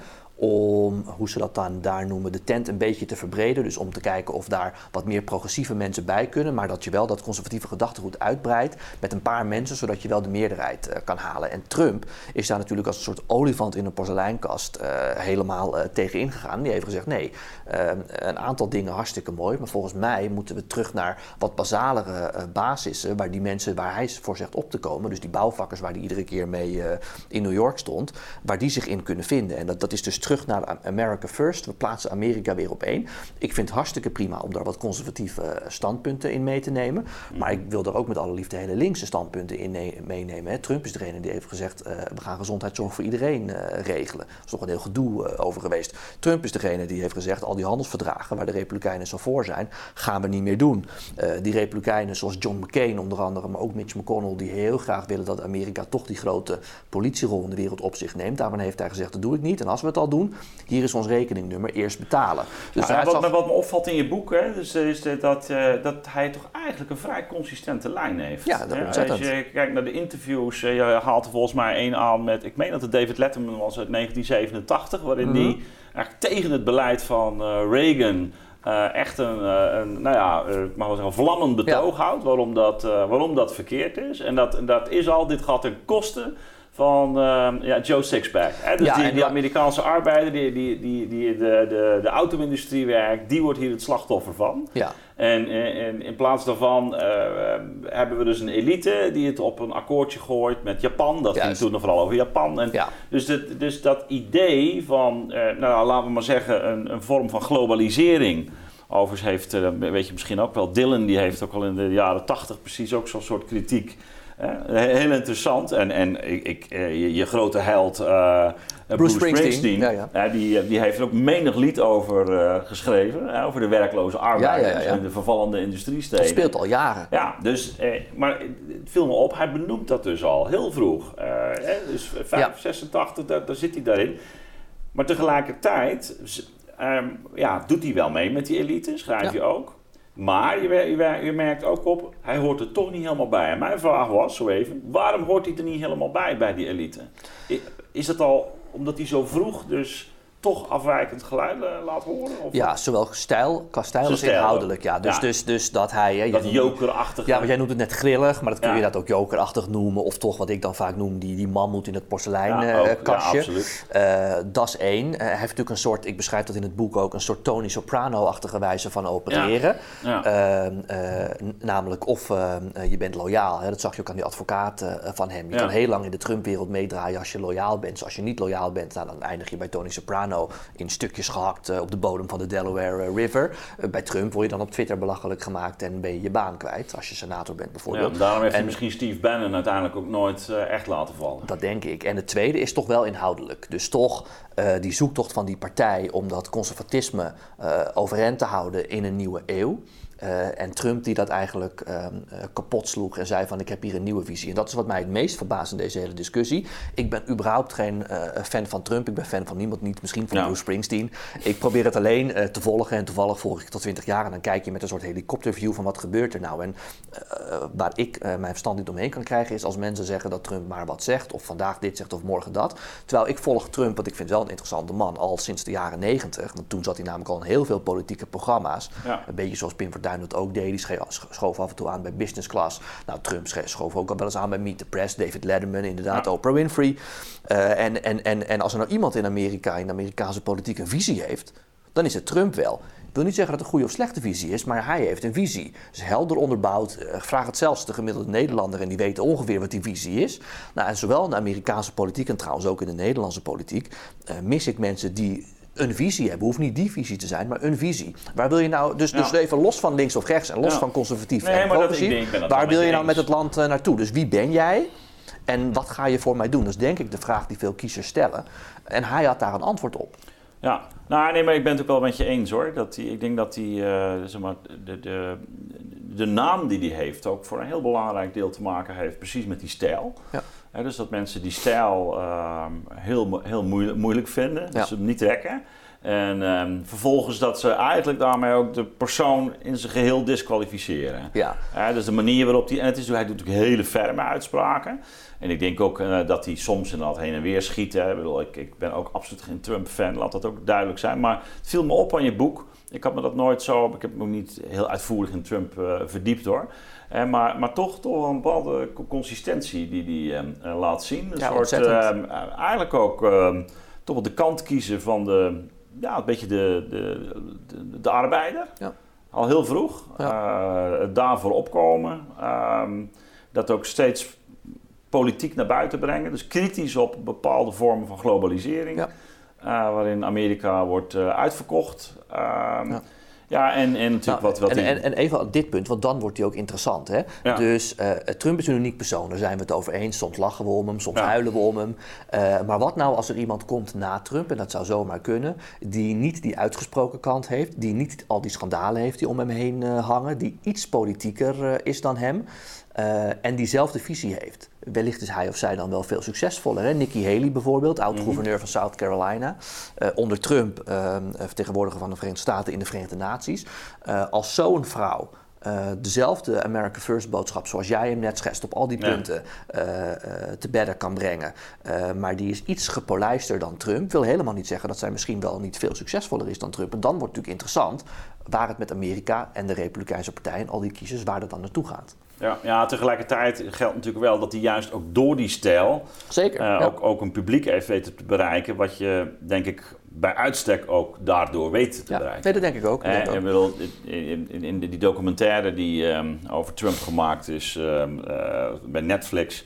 Speaker 2: om, hoe ze dat dan daar noemen, de tent een beetje te verbreden. Dus om te kijken of daar wat meer progressieve mensen bij kunnen, maar dat je wel dat conservatieve gedachtegoed uitbreidt met een paar mensen, zodat je wel de meerderheid uh, kan halen. En Trump is daar natuurlijk als een soort olifant in een porseleinkast uh, helemaal uh, tegen ingegaan. Die heeft gezegd, nee, uh, een aantal dingen hartstikke mooi, maar volgens mij moeten we terug naar wat basalere uh, basissen, waar die mensen, waar hij voor zegt op te komen, dus die bouwvakkers waar die iedere keer mee uh, in New York stond, waar die zich in kunnen vinden. En dat, dat is dus terug naar America First. We plaatsen Amerika weer op één. Ik vind het hartstikke prima om daar wat conservatieve standpunten in mee te nemen. Maar ik wil er ook met alle liefde hele linkse standpunten in ne- meenemen. Hè. Trump is degene die heeft gezegd, uh, we gaan gezondheidszorg voor iedereen uh, regelen. Er is nog een heel gedoe uh, over geweest. Trump is degene die heeft gezegd, al die handelsverdragen waar de Republikeinen zo voor zijn, gaan we niet meer doen. Uh, die Republikeinen zoals John McCain onder andere, maar ook Mitch McConnell, die heel graag willen dat Amerika toch die grote politierol in de wereld op zich neemt. Daarvan heeft hij gezegd, dat doe ik niet. En als we het al doen, hier is ons rekeningnummer, eerst betalen. Dus
Speaker 1: ja, wat, zag... wat me opvalt in je boek, hè, dus, is dat, uh, dat hij toch eigenlijk een vrij consistente lijn heeft.
Speaker 2: Ja, dat ontzettend.
Speaker 1: Als je kijkt naar de interviews, je haalt er volgens mij één aan met, ik meen dat het David Letterman was uit negentien zevenentachtig, waarin mm-hmm. die eigenlijk tegen het beleid van uh, Reagan uh, echt een, uh, een, nou ja, uh, mag wel zeggen, vlammend betoog ja. houdt waarom dat, uh, waarom dat verkeerd is. En dat, dat is al, dit gaat ten koste van uh, ja, Joe Sixpack. Hè? Dus ja, die, die Amerikaanse arbeider die, die, die, die de, de, de auto-industrie werkt, die wordt hier het slachtoffer van.
Speaker 2: Ja.
Speaker 1: En, en in plaats daarvan uh, hebben we dus een elite die het op een akkoordje gooit met Japan. Dat ging toen nog vooral over Japan. En
Speaker 2: ja.
Speaker 1: dus, dit, dus dat idee van, uh, nou laten we maar zeggen, een, een vorm van globalisering. Overigens heeft, uh, weet je misschien ook wel, Dylan die heeft ook al in de jaren tachtig precies ook zo'n soort kritiek. Uh, heel interessant. En, en ik, ik, uh, je, je grote held uh, Bruce, Bruce Springsteen, Springsteen ja, ja. Uh, die, die heeft er ook menig lied over uh, geschreven. Uh, over de werkloze arbeiders ja, ja, ja. en de vervallende industriesteden.
Speaker 2: Dat speelt al jaren.
Speaker 1: Ja, dus, uh, maar het viel me op, hij benoemt dat dus al heel vroeg. Uh, hè, dus vijf, ja. zesentachtig, daar, daar zit hij daarin. Maar tegelijkertijd um, ja, doet hij wel mee met die elite, schrijf ja. je ook. Maar je, je, je merkt ook op, hij hoort er toch niet helemaal bij. En mijn vraag was, zo even, waarom hoort hij er niet helemaal bij, bij die elite? Is dat al omdat hij zo vroeg dus toch afwijkend geluid laat horen? Of
Speaker 2: ja, zowel stijl, qua stijl als inhoudelijk. Ja. Dus, ja. Dus, dus dat hij... Hè,
Speaker 1: dat jokerachtig.
Speaker 2: Ja, want jij noemt het net grillig, maar dat kun je ja. dat ook jokerachtig noemen. Of toch wat ik dan vaak noem, die, die mammoet in het porseleinkastje. Ja, ja, uh, dat is één. Uh, hij heeft natuurlijk een soort, ik beschrijf dat in het boek ook, een soort Tony Soprano-achtige wijze van opereren. Ja. Ja. Uh, uh, namelijk of uh, uh, je bent loyaal. Hè. Dat zag je ook aan die advocaat uh, van hem. Je ja. kan heel lang in de Trump-wereld meedraaien als je loyaal bent. Dus als je niet loyaal bent, nou, dan eindig je bij Tony Soprano in stukjes gehakt uh, op de bodem van de Delaware uh, River. Uh, bij Trump word je dan op Twitter belachelijk gemaakt en ben je je baan kwijt als je senator bent bijvoorbeeld.
Speaker 1: Ja, daarom heeft
Speaker 2: en,
Speaker 1: hij misschien Steve Bannon uiteindelijk ook nooit uh, echt laten vallen.
Speaker 2: Dat denk ik. En het tweede is toch wel inhoudelijk. Dus toch uh, die zoektocht van die partij om dat conservatisme uh, overeind te houden in een nieuwe eeuw. Uh, en Trump die dat eigenlijk uh, uh, kapot sloeg en zei van ik heb hier een nieuwe visie. En dat is wat mij het meest verbaast in deze hele discussie. Ik ben überhaupt geen uh, fan van Trump, ik ben fan van niemand, niet misschien van ja. Bruce Springsteen. Ik probeer het alleen uh, te volgen en toevallig volg ik tot twintig jaar en dan kijk je met een soort helikopterview van wat gebeurt er nou. En uh, waar ik uh, mijn verstand niet omheen kan krijgen is als mensen zeggen dat Trump maar wat zegt of vandaag dit zegt of morgen dat. Terwijl ik volg Trump, want ik vind wel een interessante man, al sinds de jaren negentig. Want toen zat hij namelijk al in heel veel politieke programma's. Ja. Een beetje zoals Pim Fortuyn dat ook deed. Die schoof af en toe aan bij Business Class. Nou, Trump schoof ook al wel eens aan bij Meet the Press. David Letterman, inderdaad, ja. Oprah Winfrey. Uh, en, en, en, en als er nou iemand in Amerika, in de Amerikaanse politiek een visie heeft, dan is het Trump wel. Ik wil niet zeggen dat het een goede of slechte visie is, maar hij heeft een visie. Dus helder onderbouwd. Uh, vraag het zelfs de gemiddelde Nederlander en die weten ongeveer wat die visie is. Nou, en zowel in de Amerikaanse politiek en trouwens ook in de Nederlandse politiek uh, mis ik mensen die een visie hebben. Hoeft niet die visie te zijn, maar een visie. Waar wil je nou, dus, ja. dus even los van links of rechts en los ja. van conservatief nee, en progressief, waar wil je nou met het land uh, naartoe? Dus wie ben jij en wat ga je voor mij doen? Dat is denk ik de vraag die veel kiezers stellen. En hij had daar een antwoord op.
Speaker 1: Ja, nou nee, maar ik ben het ook wel met je eens hoor. Dat die, ik denk dat die, uh, zeg maar, de, de, de naam die hij heeft ook voor een heel belangrijk deel te maken heeft precies met die stijl. Ja. He, dus dat mensen die stijl uh, heel, heel moeilijk, moeilijk vinden, ja. dus ze hem niet trekken. En um, vervolgens dat ze eigenlijk daarmee ook de persoon in zijn geheel disqualificeren. Ja. He, dus de manier waarop hij, en het is, hij doet natuurlijk hele ferme uitspraken. En ik denk ook uh, dat hij soms inderdaad heen en weer schiet. Hè. Ik, bedoel, ik, ik ben ook absoluut geen Trump-fan, laat dat ook duidelijk zijn. Maar het viel me op aan je boek. Ik had me dat nooit zo, ik heb me ook niet heel uitvoerig in Trump uh, verdiept hoor. Eh, maar, maar toch, toch een bepaalde consistentie die hij uh, laat zien. Een ja, soort, uh, eigenlijk ook uh, toch wel de kant kiezen van de, ja, een beetje de, de, de, de arbeider. Ja. Al heel vroeg. Ja. Uh, daarvoor opkomen. Uh, dat ook steeds politiek naar buiten brengen. Dus kritisch op bepaalde vormen van globalisering. Ja. Uh, waarin Amerika wordt uh, uitverkocht. Uh, ja. Ja, en, en natuurlijk nou, wat... wat
Speaker 2: en, die... en, en even op dit punt, want dan wordt hij ook interessant. Hè? Ja. Dus uh, Trump is een uniek persoon, daar zijn we het over eens. Soms lachen we om hem, soms ja. huilen we om hem. Uh, maar wat nou als er iemand komt na Trump, en dat zou zomaar kunnen, die niet die uitgesproken kant heeft, die niet al die schandalen heeft die om hem heen uh, hangen, die iets politieker uh, is dan hem uh, en diezelfde visie heeft. Wellicht is hij of zij dan wel veel succesvoller. Hè? Nikki Haley bijvoorbeeld, oud-gouverneur van South Carolina. Uh, onder Trump, uh, vertegenwoordiger van de Verenigde Staten in de Verenigde Naties. Uh, als zo'n vrouw uh, dezelfde America First boodschap zoals jij hem net schetst op al die punten ja. uh, uh, te bedden kan brengen. Uh, maar die is iets gepolijster dan Trump. Wil helemaal niet zeggen dat zij misschien wel niet veel succesvoller is dan Trump. En dan wordt het natuurlijk interessant waar het met Amerika en de Republikeinse Partij en al die kiezers waar dat dan naartoe gaat.
Speaker 1: Ja, ja, tegelijkertijd geldt natuurlijk wel dat hij juist ook door die stijl
Speaker 2: Zeker,
Speaker 1: uh,
Speaker 2: ja.
Speaker 1: ook, ook een publiek heeft weten te bereiken, wat je denk ik bij uitstek ook daardoor weet te
Speaker 2: ja,
Speaker 1: bereiken.
Speaker 2: Nee, dat denk ik ook.
Speaker 1: Eh,
Speaker 2: denk ik ook.
Speaker 1: Ik bedoel, in, in, in die documentaire die um, over Trump gemaakt is um, uh, bij Netflix,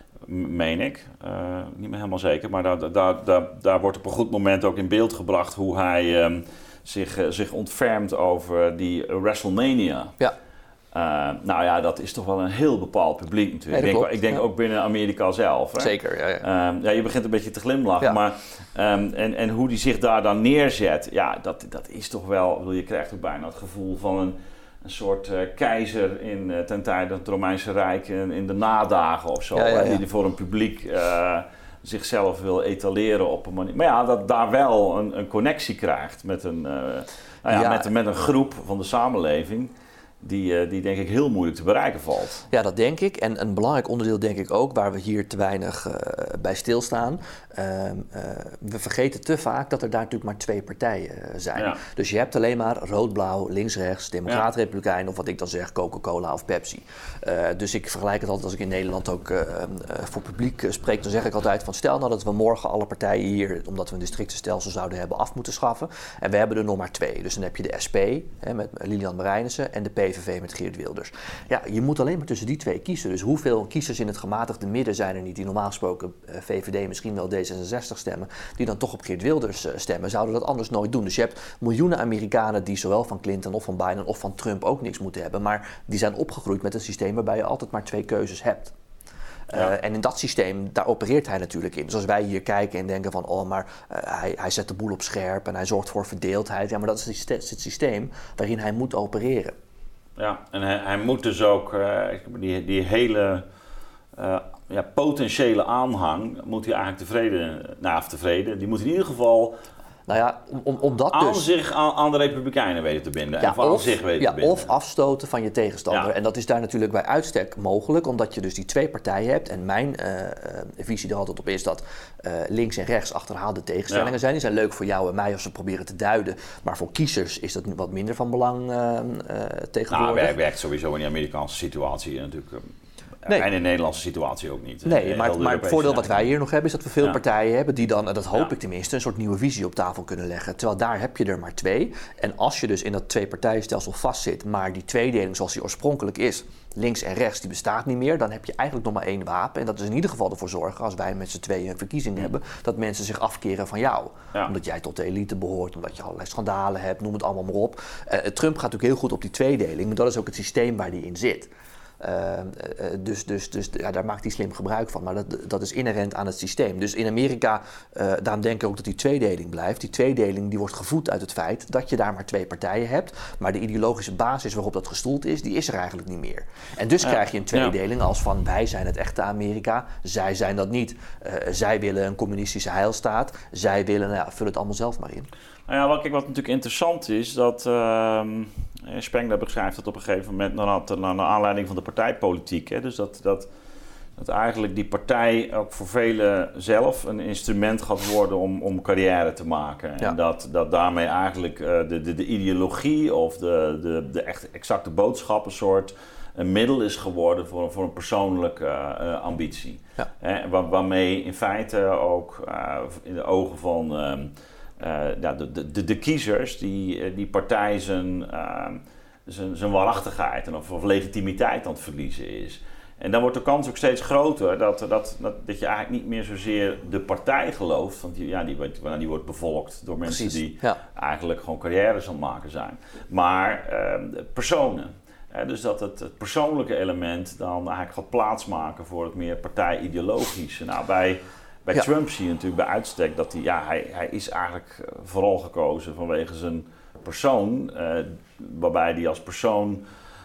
Speaker 1: meen ik, uh, niet meer helemaal zeker, maar daar, daar, daar, daar wordt op een goed moment ook in beeld gebracht hoe hij um, zich, uh, zich ontfermt over die WrestleMania.
Speaker 2: Ja.
Speaker 1: Uh, nou ja, dat is toch wel een heel bepaald publiek natuurlijk.
Speaker 2: Nee,
Speaker 1: ik denk, ik denk
Speaker 2: ja.
Speaker 1: ook binnen Amerika zelf. Hè?
Speaker 2: Zeker, ja, ja.
Speaker 1: Um, ja, je begint een beetje te glimlachen,
Speaker 2: Ja.
Speaker 1: maar um, en, en hoe die zich daar dan neerzet, ja, dat, dat is toch wel, bedoel, je krijgt ook bijna het gevoel van een, een soort uh, keizer in, uh, ten tijde van het Romeinse Rijk in, in de nadagen of zo,
Speaker 2: Ja, ja, ja.
Speaker 1: die voor een publiek uh, zichzelf wil etaleren op een manier. Maar ja, dat daar wel een, een connectie krijgt met een, uh, nou ja,
Speaker 2: Ja.
Speaker 1: met, met een groep van de samenleving. Die, die denk ik heel moeilijk te bereiken valt.
Speaker 2: Ja, dat denk ik. En een belangrijk onderdeel denk ik ook, waar we hier te weinig uh, bij stilstaan. Uh, uh, we vergeten te vaak dat er daar natuurlijk maar twee partijen uh, zijn. Ja. Dus je hebt alleen maar rood-blauw, links-rechts, democraat, ja. republikein of wat ik dan zeg, Coca-Cola of Pepsi. Uh, dus ik vergelijk het altijd als ik in Nederland ook uh, uh, voor publiek uh, spreek, dan zeg ik altijd van stel nou dat we morgen alle partijen hier, omdat we een districtenstelsel zouden hebben, af moeten schaffen. En we hebben er nog maar twee. Dus dan heb je de S P hè, met Lilian Marijnissen en de P V V met Geert Wilders. Ja, je moet alleen maar tussen die twee kiezen. Dus hoeveel kiezers in het gematigde midden zijn er niet die normaal gesproken uh, V V D, misschien wel D zesenzestig stemmen, die dan toch op Geert Wilders uh, stemmen, zouden dat anders nooit doen. Dus je hebt miljoenen Amerikanen die zowel van Clinton of van Biden of van Trump ook niks moeten hebben, maar die zijn opgegroeid met een systeem waarbij je altijd maar twee keuzes hebt. Uh, ja. En in dat systeem, daar opereert hij natuurlijk in. Dus als wij hier kijken en denken van, oh, maar uh, hij, hij zet de boel op scherp en hij zorgt voor verdeeldheid. Ja, maar dat is het systeem waarin hij moet opereren.
Speaker 1: Ja, en hij, hij moet dus ook uh, die, die hele uh, ja, potentiële aanhang, moet hij eigenlijk tevreden, nou of tevreden, die moet in ieder geval
Speaker 2: nou ja, om, om, om dat
Speaker 1: aan
Speaker 2: dus,
Speaker 1: zich aan, aan de Republikeinen weten te binden.
Speaker 2: Ja,
Speaker 1: of aan
Speaker 2: of,
Speaker 1: zich weten
Speaker 2: ja,
Speaker 1: te binden.
Speaker 2: Of afstoten van je tegenstander.
Speaker 1: Ja.
Speaker 2: En dat is daar natuurlijk bij uitstek mogelijk, omdat je dus die twee partijen hebt. En mijn uh, visie er altijd op is dat uh, links en rechts achterhaalde tegenstellingen ja. zijn. Die zijn leuk voor jou en mij als we proberen te duiden. Maar voor kiezers is dat wat minder van belang uh, uh, tegenwoordig.
Speaker 1: Nou, het werkt sowieso in die Amerikaanse situatie natuurlijk. Uh,
Speaker 2: Nee.
Speaker 1: En in de Nederlandse situatie ook niet.
Speaker 2: Nee, maar, maar het voordeel wat wij hier nog hebben is dat we veel
Speaker 1: ja. partijen
Speaker 2: hebben die dan, en dat hoop
Speaker 1: ja.
Speaker 2: ik tenminste, een soort nieuwe visie op tafel kunnen leggen. Terwijl daar heb je er maar twee. En als je dus in dat twee-partijenstelsel vastzit, maar die tweedeling zoals die oorspronkelijk is, links en rechts, die bestaat niet meer, dan heb je eigenlijk nog maar één wapen. En dat is in ieder geval ervoor zorgen, als wij met z'n tweeën een verkiezing ja. hebben, dat mensen zich afkeren van jou. Ja. Omdat jij tot de elite behoort, omdat je allerlei schandalen hebt, noem het allemaal maar op. Uh, Trump gaat natuurlijk heel goed op die tweedeling, maar dat is ook het systeem waar die in zit. Uh, uh, dus dus, dus ja, daar maakt hij slim gebruik van. Maar dat, dat is inherent aan het systeem. Dus in Amerika, uh, daarom denk ik ook dat die tweedeling blijft. Die tweedeling die wordt gevoed uit het feit dat je daar maar twee partijen hebt. Maar de ideologische basis waarop dat gestoeld is, die is er eigenlijk niet meer. En dus ja, krijg je een tweedeling als van wij zijn het echte Amerika, zij zijn dat niet. Uh, zij willen een communistische heilstaat, zij willen, nou ja, vul het allemaal zelf maar in.
Speaker 1: Nou ja, wat, kijk, wat natuurlijk interessant is, dat uh, Spengler beschrijft dat op een gegeven moment naar, naar aanleiding van de partijpolitiek. Hè, dus dat, dat, dat eigenlijk die partij ook voor velen zelf een instrument gaat worden om, om carrière te maken. Ja. En dat, dat daarmee eigenlijk uh, de, de, de ideologie of de, de, de echt exacte boodschap een soort een middel is geworden voor, voor een persoonlijke uh, ambitie. Ja. Hè, waar, waarmee in feite ook uh, in de ogen van Uh, Uh, ja, de, de, de kiezers, die, die partij zijn, uh, zijn, zijn waarachtigheid en of, of legitimiteit aan het verliezen is. En dan wordt de kans ook steeds groter dat, dat, dat, dat je eigenlijk niet meer zozeer de partij gelooft. Want die, ja, die, die wordt bevolkt door mensen Precies, die ja. eigenlijk gewoon carrières aan het maken zijn. Maar uh, personen. Uh, dus dat het, het persoonlijke element dan eigenlijk gaat plaatsmaken voor het meer partijideologische. Nou, bij... Bij ja. Trump zie je natuurlijk bij uitstek dat hij, ja, hij, hij is eigenlijk vooral gekozen vanwege zijn persoon, uh, waarbij hij als persoon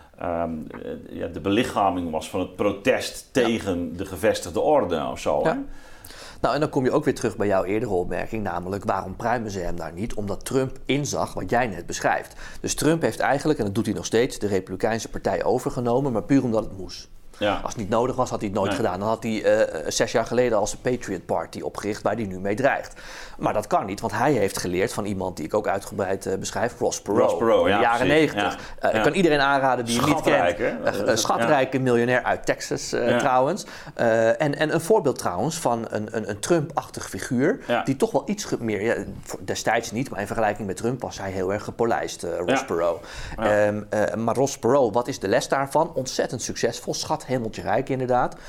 Speaker 1: um, uh, ja, de belichaming was van het protest tegen ja. de gevestigde orde of zo.
Speaker 2: Ja. Nou, en dan kom je ook weer terug bij jouw eerdere opmerking, namelijk waarom pruimen ze hem daar niet? Omdat Trump inzag wat jij net beschrijft. Dus Trump heeft eigenlijk, en dat doet hij nog steeds, de Republikeinse Partij overgenomen, maar puur omdat het moest. Ja. Als het niet nodig was, had hij het nooit nee. gedaan. Dan had hij uh, zes jaar geleden als de Patriot Party opgericht, waar hij nu mee dreigt. Maar dat kan niet, want hij heeft geleerd van iemand die ik ook uitgebreid uh, beschrijf, Ross Perot,
Speaker 1: Ross Perot,
Speaker 2: in
Speaker 1: ja,
Speaker 2: de jaren negentig. Ja. Uh, ja. Ik kan iedereen aanraden die hem niet kent. Uh, uh, schatrijke ja. miljonair uit Texas uh, ja. trouwens. Uh, en, en een voorbeeld trouwens van een, een, een Trump-achtig figuur, ja. die toch wel iets meer, ja, destijds niet, maar in vergelijking met Trump was hij heel erg gepolijst, uh, Ross ja. Perot. Ja. Um, uh, maar Ross Perot, wat is de les daarvan? Ontzettend succesvol, schat hemeltje rijk inderdaad.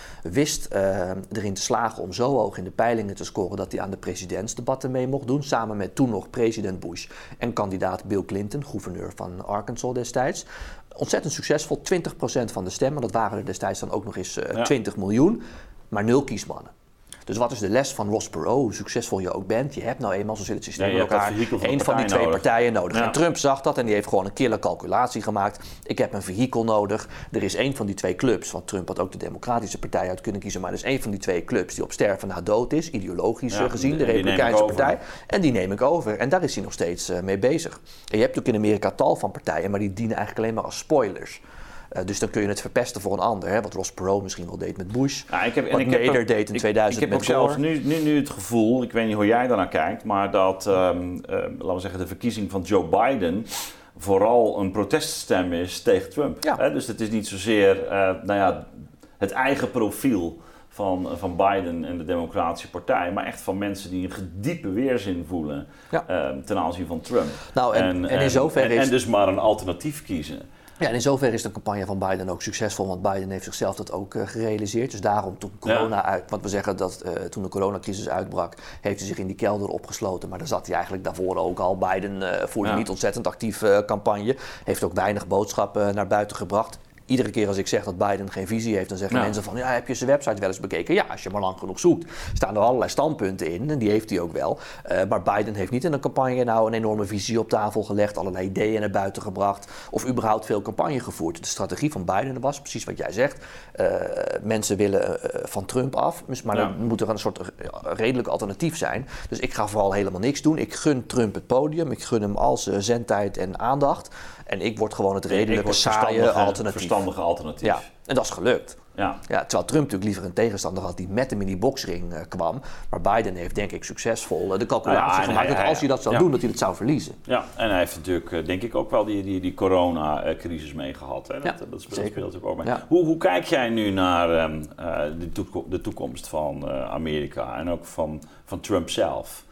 Speaker 2: Wist uh, erin te slagen om zo hoog in de peilingen te scoren dat hij aan de presidentsdebatten mee mocht doen. Samen met toen nog president Bush en kandidaat Bill Clinton, gouverneur van Arkansas destijds. Ontzettend succesvol, twintig procent van de stemmen. Dat waren er destijds dan ook nog eens uh, ja. twintig miljoen. Maar nul kiesmannen. Dus wat is de les van Ross Perot, hoe succesvol je ook bent? Je hebt nou eenmaal, zo zit het systeem
Speaker 1: nee,
Speaker 2: met elkaar, één van die twee
Speaker 1: nodig.
Speaker 2: partijen nodig.
Speaker 1: Ja.
Speaker 2: En Trump zag dat en die heeft gewoon een kille calculatie gemaakt. Ik heb een vehikel nodig. Er is één van die twee clubs, want Trump had ook de Democratische Partij uit kunnen kiezen, maar er is één van die twee clubs die op sterven na dood is, ideologisch ja, gezien, de Republikeinse Partij. En die neem ik over. En daar is hij nog steeds uh, mee bezig. En je hebt ook in Amerika tal van partijen, maar die dienen eigenlijk alleen maar als spoilers. Uh, dus dan kun je het verpesten voor een ander. Hè? Wat Ross Perot misschien wel deed met Bush. Ja, ik heb, wat Nader deed in tweeduizend
Speaker 1: ik, ik
Speaker 2: met
Speaker 1: heb ook zelfs nu, nu, nu het gevoel, ik weet niet hoe jij daarnaar kijkt, maar dat, um, uh, laten we zeggen, de verkiezing van Joe Biden vooral een proteststem is tegen Trump. Ja. Hè? Dus het is niet zozeer uh, nou ja, het eigen profiel van, van Biden en de Democratische Partij, maar echt van mensen die een diepe weerzin voelen ja. uh, ten aanzien van Trump.
Speaker 2: Nou, en, en, en, in zoverre
Speaker 1: en,
Speaker 2: is...
Speaker 1: en dus maar een alternatief kiezen.
Speaker 2: Ja, en in zoverre is de campagne van Biden ook succesvol, want Biden heeft zichzelf dat ook uh, gerealiseerd. Dus daarom toen corona ja. uit, want we zeggen dat uh, toen de coronacrisis uitbrak, heeft hij zich in die kelder opgesloten. Maar daar zat hij eigenlijk daarvoor ook al. Biden uh, voerde ja. niet ontzettend actief uh, campagne, heeft ook weinig boodschappen naar buiten gebracht. Iedere keer als ik zeg dat Biden geen visie heeft, dan zeggen ja. mensen van, ja, heb je zijn website wel eens bekeken? Ja, als je maar lang genoeg zoekt, staan er allerlei standpunten in en die heeft hij ook wel. Uh, maar Biden heeft niet in een campagne nou een enorme visie op tafel gelegd, allerlei ideeën naar buiten gebracht of überhaupt veel campagne gevoerd. De strategie van Biden was precies wat jij zegt. Uh, mensen willen uh, van Trump af, maar ja. dan moet er een soort uh, redelijk alternatief zijn. Dus ik ga vooral helemaal niks doen. Ik gun Trump het podium, ik gun hem al zijn zendtijd en aandacht. En ik word gewoon het redelijke, saaie alternatief.
Speaker 1: Verstandige alternatief.
Speaker 2: Ja, en dat is gelukt.
Speaker 1: Ja.
Speaker 2: Ja, terwijl Trump natuurlijk liever een tegenstander had die met hem in die boksring uh, kwam. Maar Biden heeft denk ik succesvol uh, de calculatie ja, gemaakt hij, dat als hij dat zou ja. doen, dat hij het zou verliezen.
Speaker 1: Ja, en hij heeft natuurlijk uh, denk ik ook wel die, die, die corona-crisis mee gehad. Hè? Dat,
Speaker 2: ja,
Speaker 1: dat, dat speelt,
Speaker 2: zeker.
Speaker 1: speelt natuurlijk ook mee. Ja. Hoe, hoe kijk jij nu naar um, uh, de, toekom- de toekomst van uh, Amerika en ook van, van Trump zelf?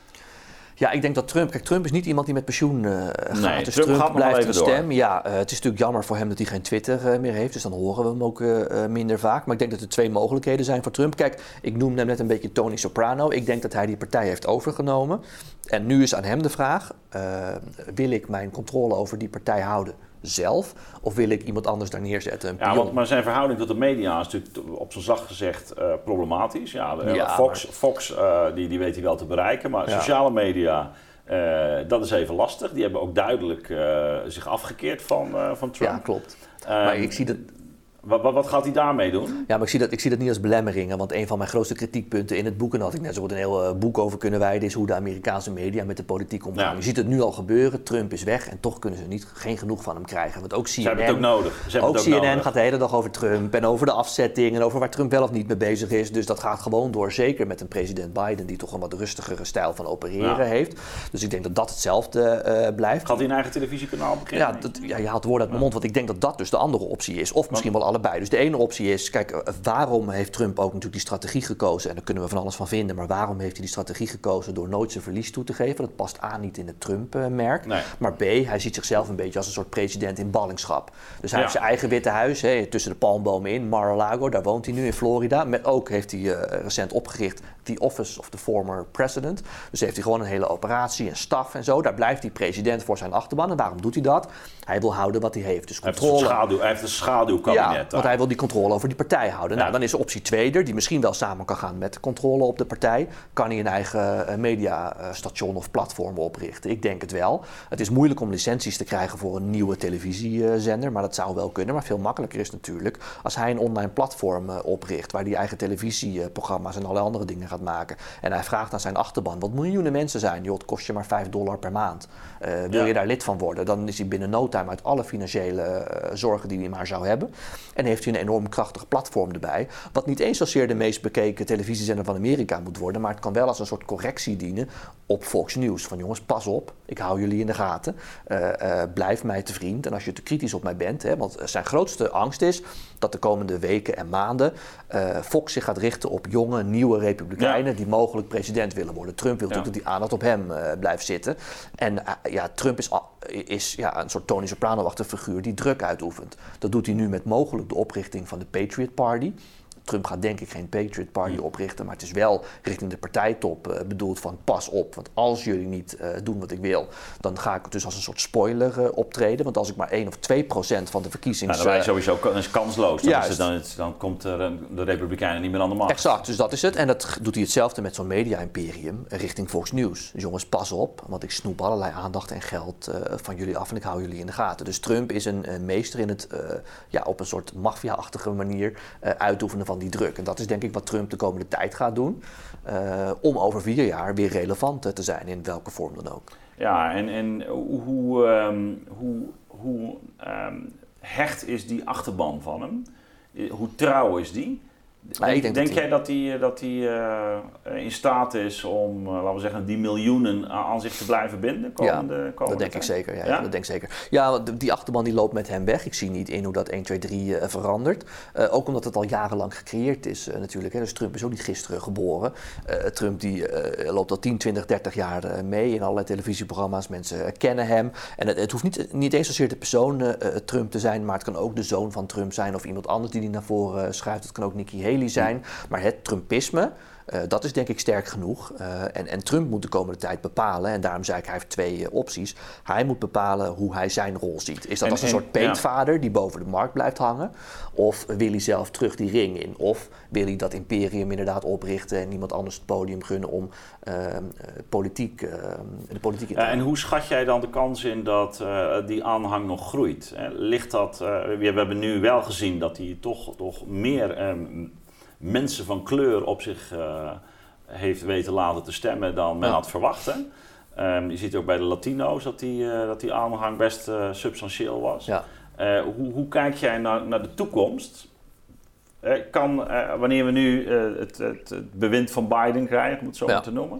Speaker 2: Ja, ik denk dat Trump... Kijk, Trump is niet iemand die met pensioen uh, gaat.
Speaker 1: Nee,
Speaker 2: dus
Speaker 1: Trump,
Speaker 2: Trump
Speaker 1: gaat
Speaker 2: blijft een stem.
Speaker 1: door.
Speaker 2: Ja, uh, het is natuurlijk jammer voor hem dat hij geen Twitter uh, meer heeft. Dus dan horen we hem ook uh, minder vaak. Maar ik denk dat er twee mogelijkheden zijn voor Trump. Kijk, ik noemde hem net een beetje Tony Soprano. Ik denk dat hij die partij heeft overgenomen. En nu is aan hem de vraag... Uh, wil ik mijn controle over die partij houden zelf? Of wil ik iemand anders daar neerzetten? Een
Speaker 1: ja, want, maar zijn verhouding tot de media is natuurlijk op zijn zacht gezegd uh, problematisch. Ja, de, ja, Fox, maar... Fox uh, die, die weet hij wel te bereiken. Maar ja. sociale media... Uh, dat is even lastig. Die hebben ook duidelijk uh, zich afgekeerd van, uh, van Trump.
Speaker 2: Ja, klopt.
Speaker 1: Um,
Speaker 2: maar ik zie dat...
Speaker 1: Wat, wat, wat gaat hij daarmee doen?
Speaker 2: Ja, maar ik zie, dat, ik zie dat niet als belemmeringen. Want een van mijn grootste kritiekpunten in het boek... en daar had ik net zo goed een heel uh, boek over kunnen wijden... is hoe de Amerikaanse media met de politiek omgaan. Ja. Je ziet het nu al gebeuren. Trump is weg en toch kunnen ze niet, geen genoeg van hem krijgen. Want ook C N N...
Speaker 1: Ze hebben het ook nodig. Ze
Speaker 2: ook,
Speaker 1: ook
Speaker 2: C N N
Speaker 1: nodig.
Speaker 2: gaat de hele dag over Trump... en over de afzetting en over waar Trump wel of niet mee bezig is. Dus dat gaat gewoon door. Zeker met een president Biden... die toch een wat rustigere stijl van opereren ja. heeft. Dus ik denk dat dat hetzelfde uh, blijft.
Speaker 1: Gaat hij een eigen televisiekanaal beginnen?
Speaker 2: Ja, dat, ja, je haalt woorden uit mijn mond. Want ik denk dat dat dus de andere optie is. Of misschien wel allebei. Dus de ene optie is, kijk, waarom heeft Trump ook natuurlijk die strategie gekozen? En daar kunnen we van alles van vinden, maar waarom heeft hij die strategie gekozen door nooit zijn verlies toe te geven? Dat past A, niet in het Trump-merk,
Speaker 1: nee.
Speaker 2: maar B, hij ziet zichzelf een beetje als een soort president in ballingschap. Dus hij
Speaker 1: ja.
Speaker 2: heeft zijn eigen witte huis, hè, tussen de palmbomen in, Mar-a-Lago, daar woont hij nu in Florida. Met ook heeft hij uh, recent opgericht The Office of the Former President. Dus heeft hij gewoon een hele operatie en staf en zo. Daar blijft hij president voor zijn achterban. En waarom doet hij dat? Hij wil houden wat hij heeft. Dus controle.
Speaker 1: Hij heeft een, schaduw, hij heeft een schaduwkabinet.
Speaker 2: Ja, want hij wil die controle over die partij houden. Ja. Nou, dan is optie twee er, die misschien wel samen kan gaan met de controle op de partij. Kan hij een eigen uh, mediastation of platform oprichten? Ik denk het wel. Het is moeilijk om licenties te krijgen voor een nieuwe televisiezender, maar dat zou wel kunnen. Maar veel makkelijker is natuurlijk als hij een online platform uh, opricht, waar hij eigen televisieprogramma's en alle andere dingen gaat gaat maken. En hij vraagt aan zijn achterban, wat miljoenen mensen zijn, joh, het kost je maar vijf dollar per maand. Uh, wil ja. je daar lid van worden? Dan is hij binnen no time uit alle financiële uh, zorgen die hij maar zou hebben. En heeft hij een enorm krachtig platform erbij. Wat niet eens zozeer de meest bekeken televisiezender van Amerika moet worden, maar het kan wel als een soort correctie dienen op Fox News. Van jongens, pas op, ik hou jullie in de gaten. Uh, uh, blijf mij te vriend. En als je te kritisch op mij bent, hè, want zijn grootste angst is dat de komende weken en maanden uh, Fox zich gaat richten op jonge, nieuwe republikeinen ja. die mogelijk president willen worden. Trump wil natuurlijk ja. dat die aandacht op hem uh, blijft zitten. En uh, ja, Trump is, is ja, een soort Tony Soprano-achtige figuur die druk uitoefent. Dat doet hij nu met mogelijk de oprichting van de Patriot Party. Trump gaat denk ik geen Patriot Party oprichten, maar het is wel richting de partijtop uh, bedoeld van pas op. Want als jullie niet uh, doen wat ik wil, dan ga ik dus als een soort spoiler uh, optreden. Want als ik maar één of twee procent van de verkiezingen...
Speaker 1: Nou, dan ben je sowieso dan is kansloos. Dan, is het, dan, het, dan komt er de Republikeinen niet meer aan de macht.
Speaker 2: Exact, dus dat is het. En dat doet hij hetzelfde met zo'n media-imperium richting Fox News. Dus jongens, pas op, want ik snoep allerlei aandacht en geld uh, van jullie af en ik hou jullie in de gaten. Dus Trump is een uh, meester in het uh, ja, op een soort maffia-achtige manier uh, uitoefenen van die druk. En dat is denk ik wat Trump de komende tijd gaat doen. Uh, om over vier jaar weer relevant uh, te zijn in welke vorm dan ook.
Speaker 1: Ja, en, en hoe, um, hoe, hoe um, hecht is die achterban van hem? Hoe trouw is die?
Speaker 2: Maar ik denk
Speaker 1: denk
Speaker 2: dat
Speaker 1: jij dat hij dat hij uh, in staat is om, uh, laten we zeggen, die miljoenen aan zich te blijven binden? Komende,
Speaker 2: ja,
Speaker 1: komende
Speaker 2: dat denk
Speaker 1: tijd?
Speaker 2: ik zeker. Ja,
Speaker 1: ja?
Speaker 2: ja, dat denk ik zeker. Ja, die achterban die loopt met hem weg. Ik zie niet in hoe dat één, twee, drie uh, verandert. Uh, ook omdat het al jarenlang gecreëerd is uh, natuurlijk. Hè. Dus Trump is ook niet gisteren geboren. Uh, Trump die uh, loopt al tien, twintig, dertig jaar uh, mee in allerlei televisieprogramma's. Mensen uh, kennen hem. En het, het hoeft niet, niet eens zozeer de persoon uh, Trump te zijn, maar het kan ook de zoon van Trump zijn of iemand anders die die naar voren uh, schuift. Het kan ook Nikki Haley zijn. Mm. Maar het Trumpisme, uh, dat is denk ik sterk genoeg. Uh, en, en Trump moet de komende tijd bepalen, en daarom zei ik, hij heeft twee uh, opties. Hij moet bepalen hoe hij zijn rol ziet. Is dat en, als een en, soort peetvader ja. die boven de markt blijft hangen? Of wil hij zelf terug die ring in? Of wil hij dat imperium inderdaad oprichten en iemand anders het podium gunnen om uh, uh, politiek, uh, de politiek in te
Speaker 1: ja, En hoe schat jij dan de kans in dat uh, die aanhang nog groeit? Eh, ligt dat, uh, we, we hebben nu wel gezien dat hij toch, toch meer... Um, mensen van kleur op zich uh, heeft weten laten te stemmen dan men ja. had verwacht. Hè? Um, je ziet ook bij de Latino's dat die, uh, dat die aanhang best uh, substantieel was. Ja. Uh, hoe, hoe kijk jij naar, naar de toekomst? Uh, kan, uh, wanneer we nu uh, het, het, het bewind van Biden krijgen, om het zo ja. maar te noemen.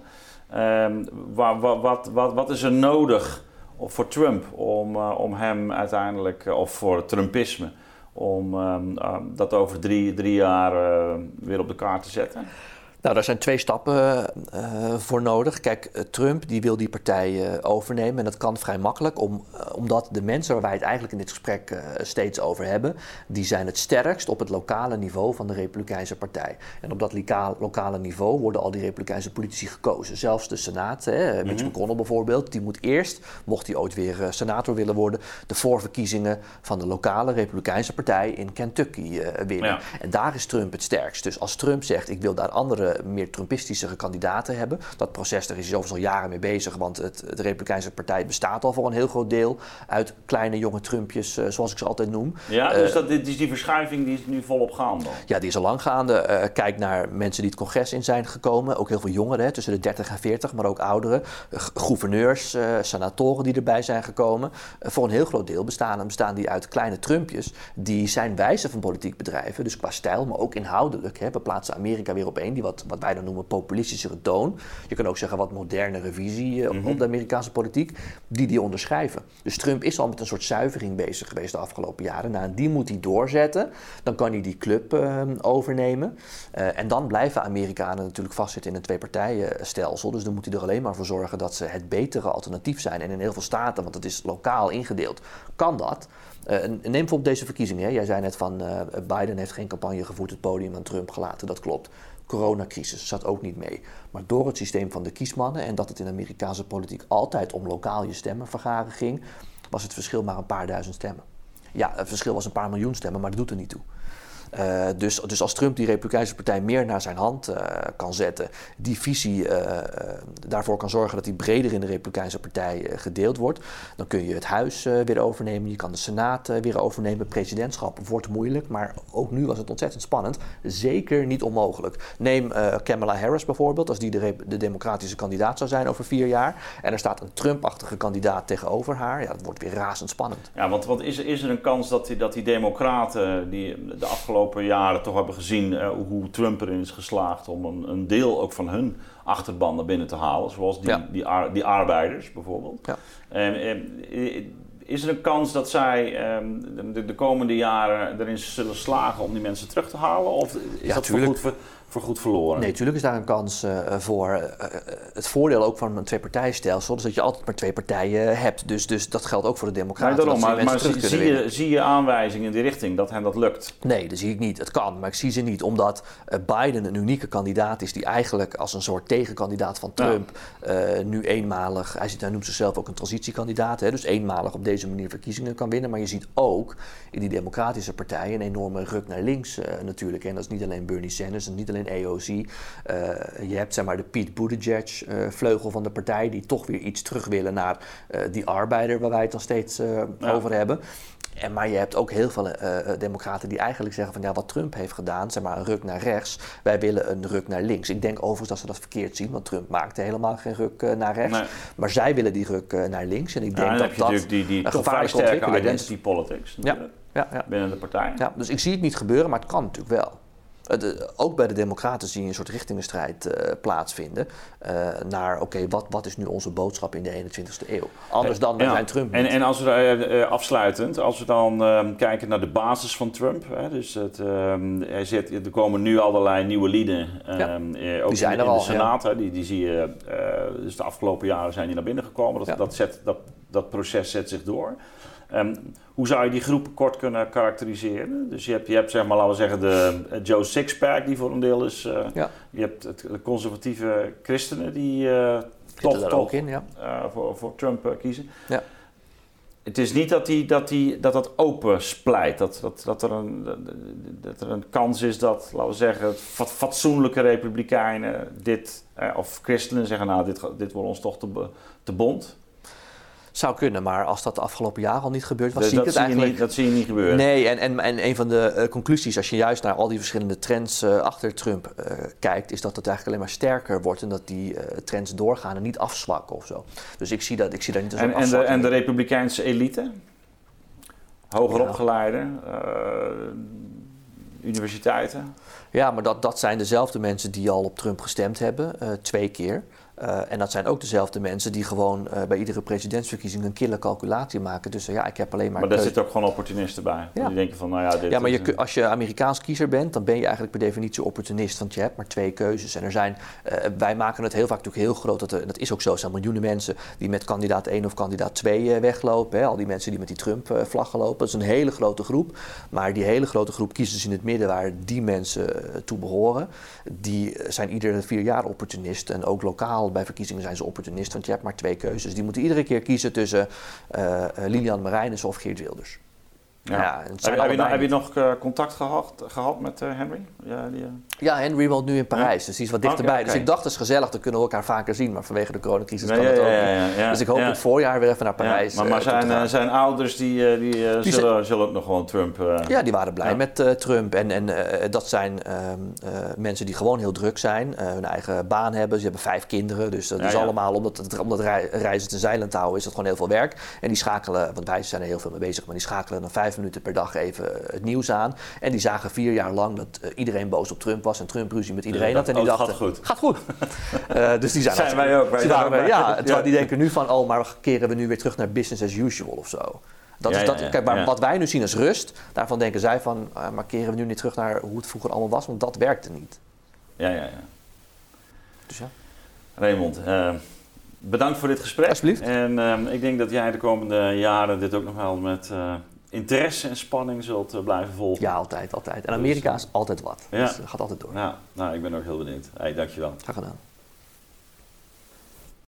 Speaker 1: Um, wat, wat, wat, wat is er nodig voor Trump om, uh, om hem uiteindelijk, uh, of voor het Trumpisme... om um, um, dat over drie, drie jaar uh, weer op de kaart te zetten?
Speaker 2: Nou, daar zijn twee stappen uh, voor nodig. Kijk, uh, Trump die wil die partij uh, overnemen en dat kan vrij makkelijk, om, uh, omdat de mensen waar wij het eigenlijk in dit gesprek uh, steeds over hebben, die zijn het sterkst op het lokale niveau van de Republikeinse partij. En op dat loka- lokale niveau worden al die Republikeinse politici gekozen. Zelfs de Senaat, hè, Mitch mm-hmm. McConnell bijvoorbeeld, die moet eerst, mocht hij ooit weer uh, senator willen worden, de voorverkiezingen van de lokale Republikeinse partij in Kentucky uh, winnen. Ja. En daar is Trump het sterkst. Dus als Trump zegt, ik wil daar andere meer Trumpistische kandidaten hebben. Dat proces, daar is hij overigens al jaren mee bezig, want het, de Republikeinse partij bestaat al voor een heel groot deel uit kleine jonge Trumpjes, uh, zoals ik ze altijd noem.
Speaker 1: Ja, dus dat, dit is die verschuiving die is nu volop gaande?
Speaker 2: Ja, die is al lang gaande. Uh, kijk naar mensen die het congres in zijn gekomen, ook heel veel jongeren, hè, tussen de dertig en veertig, maar ook ouderen. Uh, gouverneurs, uh, senatoren die erbij zijn gekomen. Uh, voor een heel groot deel bestaan, bestaan die uit kleine Trumpjes, die zijn wijze van politiek bedrijven, dus qua stijl, maar ook inhoudelijk. Hè. We plaatsen Amerika weer op één, die wat wat wij dan noemen populistischere toon. Je kan ook zeggen wat modernere visie uh, mm-hmm. op de Amerikaanse politiek, die die onderschrijven. Dus Trump is al met een soort zuivering bezig geweest de afgelopen jaren. Nou, die moet hij doorzetten. Dan kan hij die club uh, overnemen. Uh, en dan blijven Amerikanen natuurlijk vastzitten in een twee-partijenstelsel. Dus dan moet hij er alleen maar voor zorgen dat ze het betere alternatief zijn. En in heel veel staten, want het is lokaal ingedeeld, kan dat. Uh, neem bijvoorbeeld deze verkiezingen. Hè. Jij zei net van uh, Biden heeft geen campagne gevoerd, het podium aan Trump gelaten. Dat klopt. Coronacrisis zat ook niet mee. Maar door het systeem van de kiesmannen en dat het in de Amerikaanse politiek altijd om lokaal je stemmen vergaren ging, was het verschil maar een paar duizend stemmen. Ja, het verschil was een paar miljoen stemmen, maar dat doet er niet toe. Uh, dus, dus als Trump die Republikeinse partij meer naar zijn hand uh, kan zetten, die visie uh, uh, daarvoor kan zorgen dat die breder in de Republikeinse partij uh, gedeeld wordt, dan kun je het huis uh, weer overnemen, je kan de Senaat uh, weer overnemen. Presidentschap wordt moeilijk, maar ook nu was het ontzettend spannend. Zeker niet onmogelijk. Neem uh, Kamala Harris bijvoorbeeld, als die de, de democratische kandidaat zou zijn over vier jaar en er staat een Trump-achtige kandidaat tegenover haar, ja, dat wordt weer razendspannend.
Speaker 1: Ja, want, want is, is er een kans dat die, dat die democraten die de afgelopen jaren toch hebben gezien uh, hoe Trump erin is geslaagd om een, een deel ook van hun achterban naar binnen te halen, zoals die, ja. die, ar, die arbeiders bijvoorbeeld. Ja. Uh, uh, is er een kans dat zij um, de, de komende jaren erin zullen slagen om die mensen terug te halen? Of is
Speaker 2: ja,
Speaker 1: dat voor goed, voor goed verloren?
Speaker 2: Nee, natuurlijk is daar een kans uh, voor. Uh, het voordeel ook van een tweepartijenstelsel is dat je altijd maar twee partijen hebt. Dus, dus dat geldt ook voor de democraten.
Speaker 1: Nee, daarom, maar maar zie, zie, je, zie je aanwijzingen in die richting dat hen dat lukt?
Speaker 2: Nee, dat zie ik niet. Het kan, maar ik zie ze niet. Omdat uh, Biden een unieke kandidaat is die eigenlijk als een soort tegenkandidaat van Trump ja. uh, nu eenmalig, hij, zit, hij noemt zichzelf ook een transitiekandidaat, hè, dus eenmalig op deze manier verkiezingen kan winnen. Maar je ziet ook in die democratische partijen een enorme ruk naar links uh, natuurlijk. En dat is niet alleen Bernie Sanders, dat is niet alleen A O C. Uh, je hebt zeg maar de Pete Buttigieg uh, vleugel van de partij die toch weer iets terug willen naar uh, die arbeider waar wij het dan steeds uh, ja. over hebben. En, maar je hebt ook heel veel uh, democraten die eigenlijk zeggen van ja, wat Trump heeft gedaan, zeg maar een ruk naar rechts, wij willen een ruk naar links. Ik denk overigens dat ze dat verkeerd zien, want Trump maakte helemaal geen ruk uh, naar rechts. Nee. Maar zij willen die ruk uh, naar links. En ik denk
Speaker 1: ja,
Speaker 2: dat dat
Speaker 1: die, die, die
Speaker 2: een gevaarlijke ontwikkeling is.
Speaker 1: Identity politics
Speaker 2: ja. Ja, ja.
Speaker 1: binnen de partij.
Speaker 2: Ja, dus ik zie het niet gebeuren, maar het kan natuurlijk wel. De, ook bij de democraten zie je een soort richtingenstrijd uh, plaatsvinden uh, naar, oké, okay, wat, wat is nu onze boodschap in de eenentwintigste eeuw? Anders dan ja. zijn Trump
Speaker 1: en, en als we uh, afsluitend, als we dan uh, kijken naar de basis van Trump, hè, dus het, uh, hij zit, er komen nu allerlei nieuwe lieden, uh, ja. uh, ook
Speaker 2: die zijn
Speaker 1: in,
Speaker 2: er
Speaker 1: in
Speaker 2: al,
Speaker 1: de Senaat,
Speaker 2: ja.
Speaker 1: hè, die, die zie je, uh, dus de afgelopen jaren zijn die naar binnen gekomen, dat, ja. dat, zet, dat, dat proces zet zich door. Um, hoe zou je die groep kort kunnen karakteriseren? Dus je hebt, je hebt zeg maar, laten we zeggen, de uh, Joe Sixpack die voor een deel is. Uh, ja. Je hebt het, de conservatieve christenen die uh, toch, toch
Speaker 2: ook in, ja.
Speaker 1: uh, voor, voor Trump uh, kiezen.
Speaker 2: Ja.
Speaker 1: Het is niet dat, die, dat, die, dat dat open splijt. Dat, dat, dat, er een, dat er een kans is dat, laten we zeggen, fatsoenlijke republikeinen dit, uh, of christenen zeggen, nou, dit, dit wordt ons toch te, te bond.
Speaker 2: Zou kunnen, maar als dat de afgelopen jaren al niet gebeurd was,
Speaker 1: dus
Speaker 2: zie ik
Speaker 1: het
Speaker 2: het eigenlijk...
Speaker 1: Niet, dat zie je niet gebeuren.
Speaker 2: Nee, en, en, en een van de uh, conclusies, als je juist naar al die verschillende trends uh, achter Trump uh, kijkt, is dat het eigenlijk alleen maar sterker wordt en dat die uh, trends doorgaan en niet afzwakken of zo. Dus ik zie dat, ik zie dat niet als een
Speaker 1: en, en, de, en de republikeinse elite? Hoger ja. opgeleide? Uh, universiteiten?
Speaker 2: Ja, maar dat, dat zijn dezelfde mensen die al op Trump gestemd hebben, uh, twee keer. Uh, en dat zijn ook dezelfde mensen die gewoon uh, bij iedere presidentsverkiezing een kille calculatie maken. Dus uh, ja, ik heb alleen maar...
Speaker 1: Maar daar zitten ook gewoon opportunisten bij. Ja. Die denken van, nou ja, dit
Speaker 2: Ja, maar je,
Speaker 1: is...
Speaker 2: als je Amerikaans kiezer bent, dan ben je eigenlijk per definitie opportunist. Want je hebt maar twee keuzes. En er zijn, uh, wij maken het heel vaak natuurlijk heel groot. Dat, er, en dat is ook zo. Er zijn miljoenen mensen die met kandidaat één of kandidaat twee uh, weglopen. Hè. Al die mensen die met die Trump-vlaggen lopen. Dat is een hele grote groep. Maar die hele grote groep kiezers in het midden waar die mensen uh, toe behoren, die zijn iedere vier jaar opportunist. En ook lokaal bij verkiezingen zijn ze opportunist, want je hebt maar twee keuzes. Die moeten iedere keer kiezen tussen uh, Lilian Marijnissen of Geert Wilders.
Speaker 1: Ja. Ja, heb, heb, je, heb je nog uh, contact gehad, gehad met uh, Henry? Ja, die, uh...
Speaker 2: ja, Henry woont nu in Parijs, ja? Dus die is wat dichterbij. Okay, okay. Dus ik dacht, het is gezellig, dan kunnen we elkaar vaker zien. Maar vanwege de coronacrisis nee, kan ja, het ook ja, ja, ja, dus ik hoop ja. het voorjaar weer even naar Parijs.
Speaker 1: Ja, maar maar uh, zijn, uh, zijn ouders, die, uh, die, uh, die zullen, zijn... zullen ook nog gewoon Trump... Uh...
Speaker 2: Ja, die waren blij ja. met uh, Trump. En, en uh, dat zijn uh, uh, mensen die gewoon heel druk zijn. Uh, hun eigen baan hebben. Ze hebben vijf kinderen. Dus dat ja, is ja. allemaal, omdat, het, omdat reizen te zeilen te houden, is dat gewoon heel veel werk. En die schakelen, want wij zijn er heel veel mee bezig, maar die schakelen dan vijf minuten per dag even het nieuws aan. En die zagen vier jaar lang dat uh, iedereen boos op Trump was en Trump ruzie met iedereen
Speaker 1: ja,
Speaker 2: had. En die
Speaker 1: oh,
Speaker 2: dachten,
Speaker 1: gaat goed.
Speaker 2: Gaat goed. uh, dus die zijn,
Speaker 1: zijn wij ook. Wij
Speaker 2: zijn
Speaker 1: zijn
Speaker 2: wij,
Speaker 1: ook
Speaker 2: ja,
Speaker 1: ja.
Speaker 2: die denken nu van, oh, maar keren we nu weer terug naar business as usual of zo. Dat
Speaker 1: ja,
Speaker 2: is dat,
Speaker 1: ja, ja,
Speaker 2: kijk, maar
Speaker 1: ja.
Speaker 2: wat wij nu zien als rust, daarvan denken zij van, uh, maar keren we nu niet terug naar hoe het vroeger allemaal was, want dat werkte niet.
Speaker 1: Ja, ja, ja.
Speaker 2: Dus ja.
Speaker 1: Raymond, uh, bedankt voor dit gesprek.
Speaker 2: Alsjeblieft.
Speaker 1: En uh, ik denk dat jij de komende jaren dit ook nog wel met uh, interesse en spanning zult uh, blijven volgen.
Speaker 2: Ja, altijd, altijd. En Amerika is altijd wat.
Speaker 1: Ja.
Speaker 2: Dus het gaat altijd door.
Speaker 1: Ja, nou, ik ben ook heel benieuwd. Hey, dankjewel.
Speaker 2: Graag gedaan.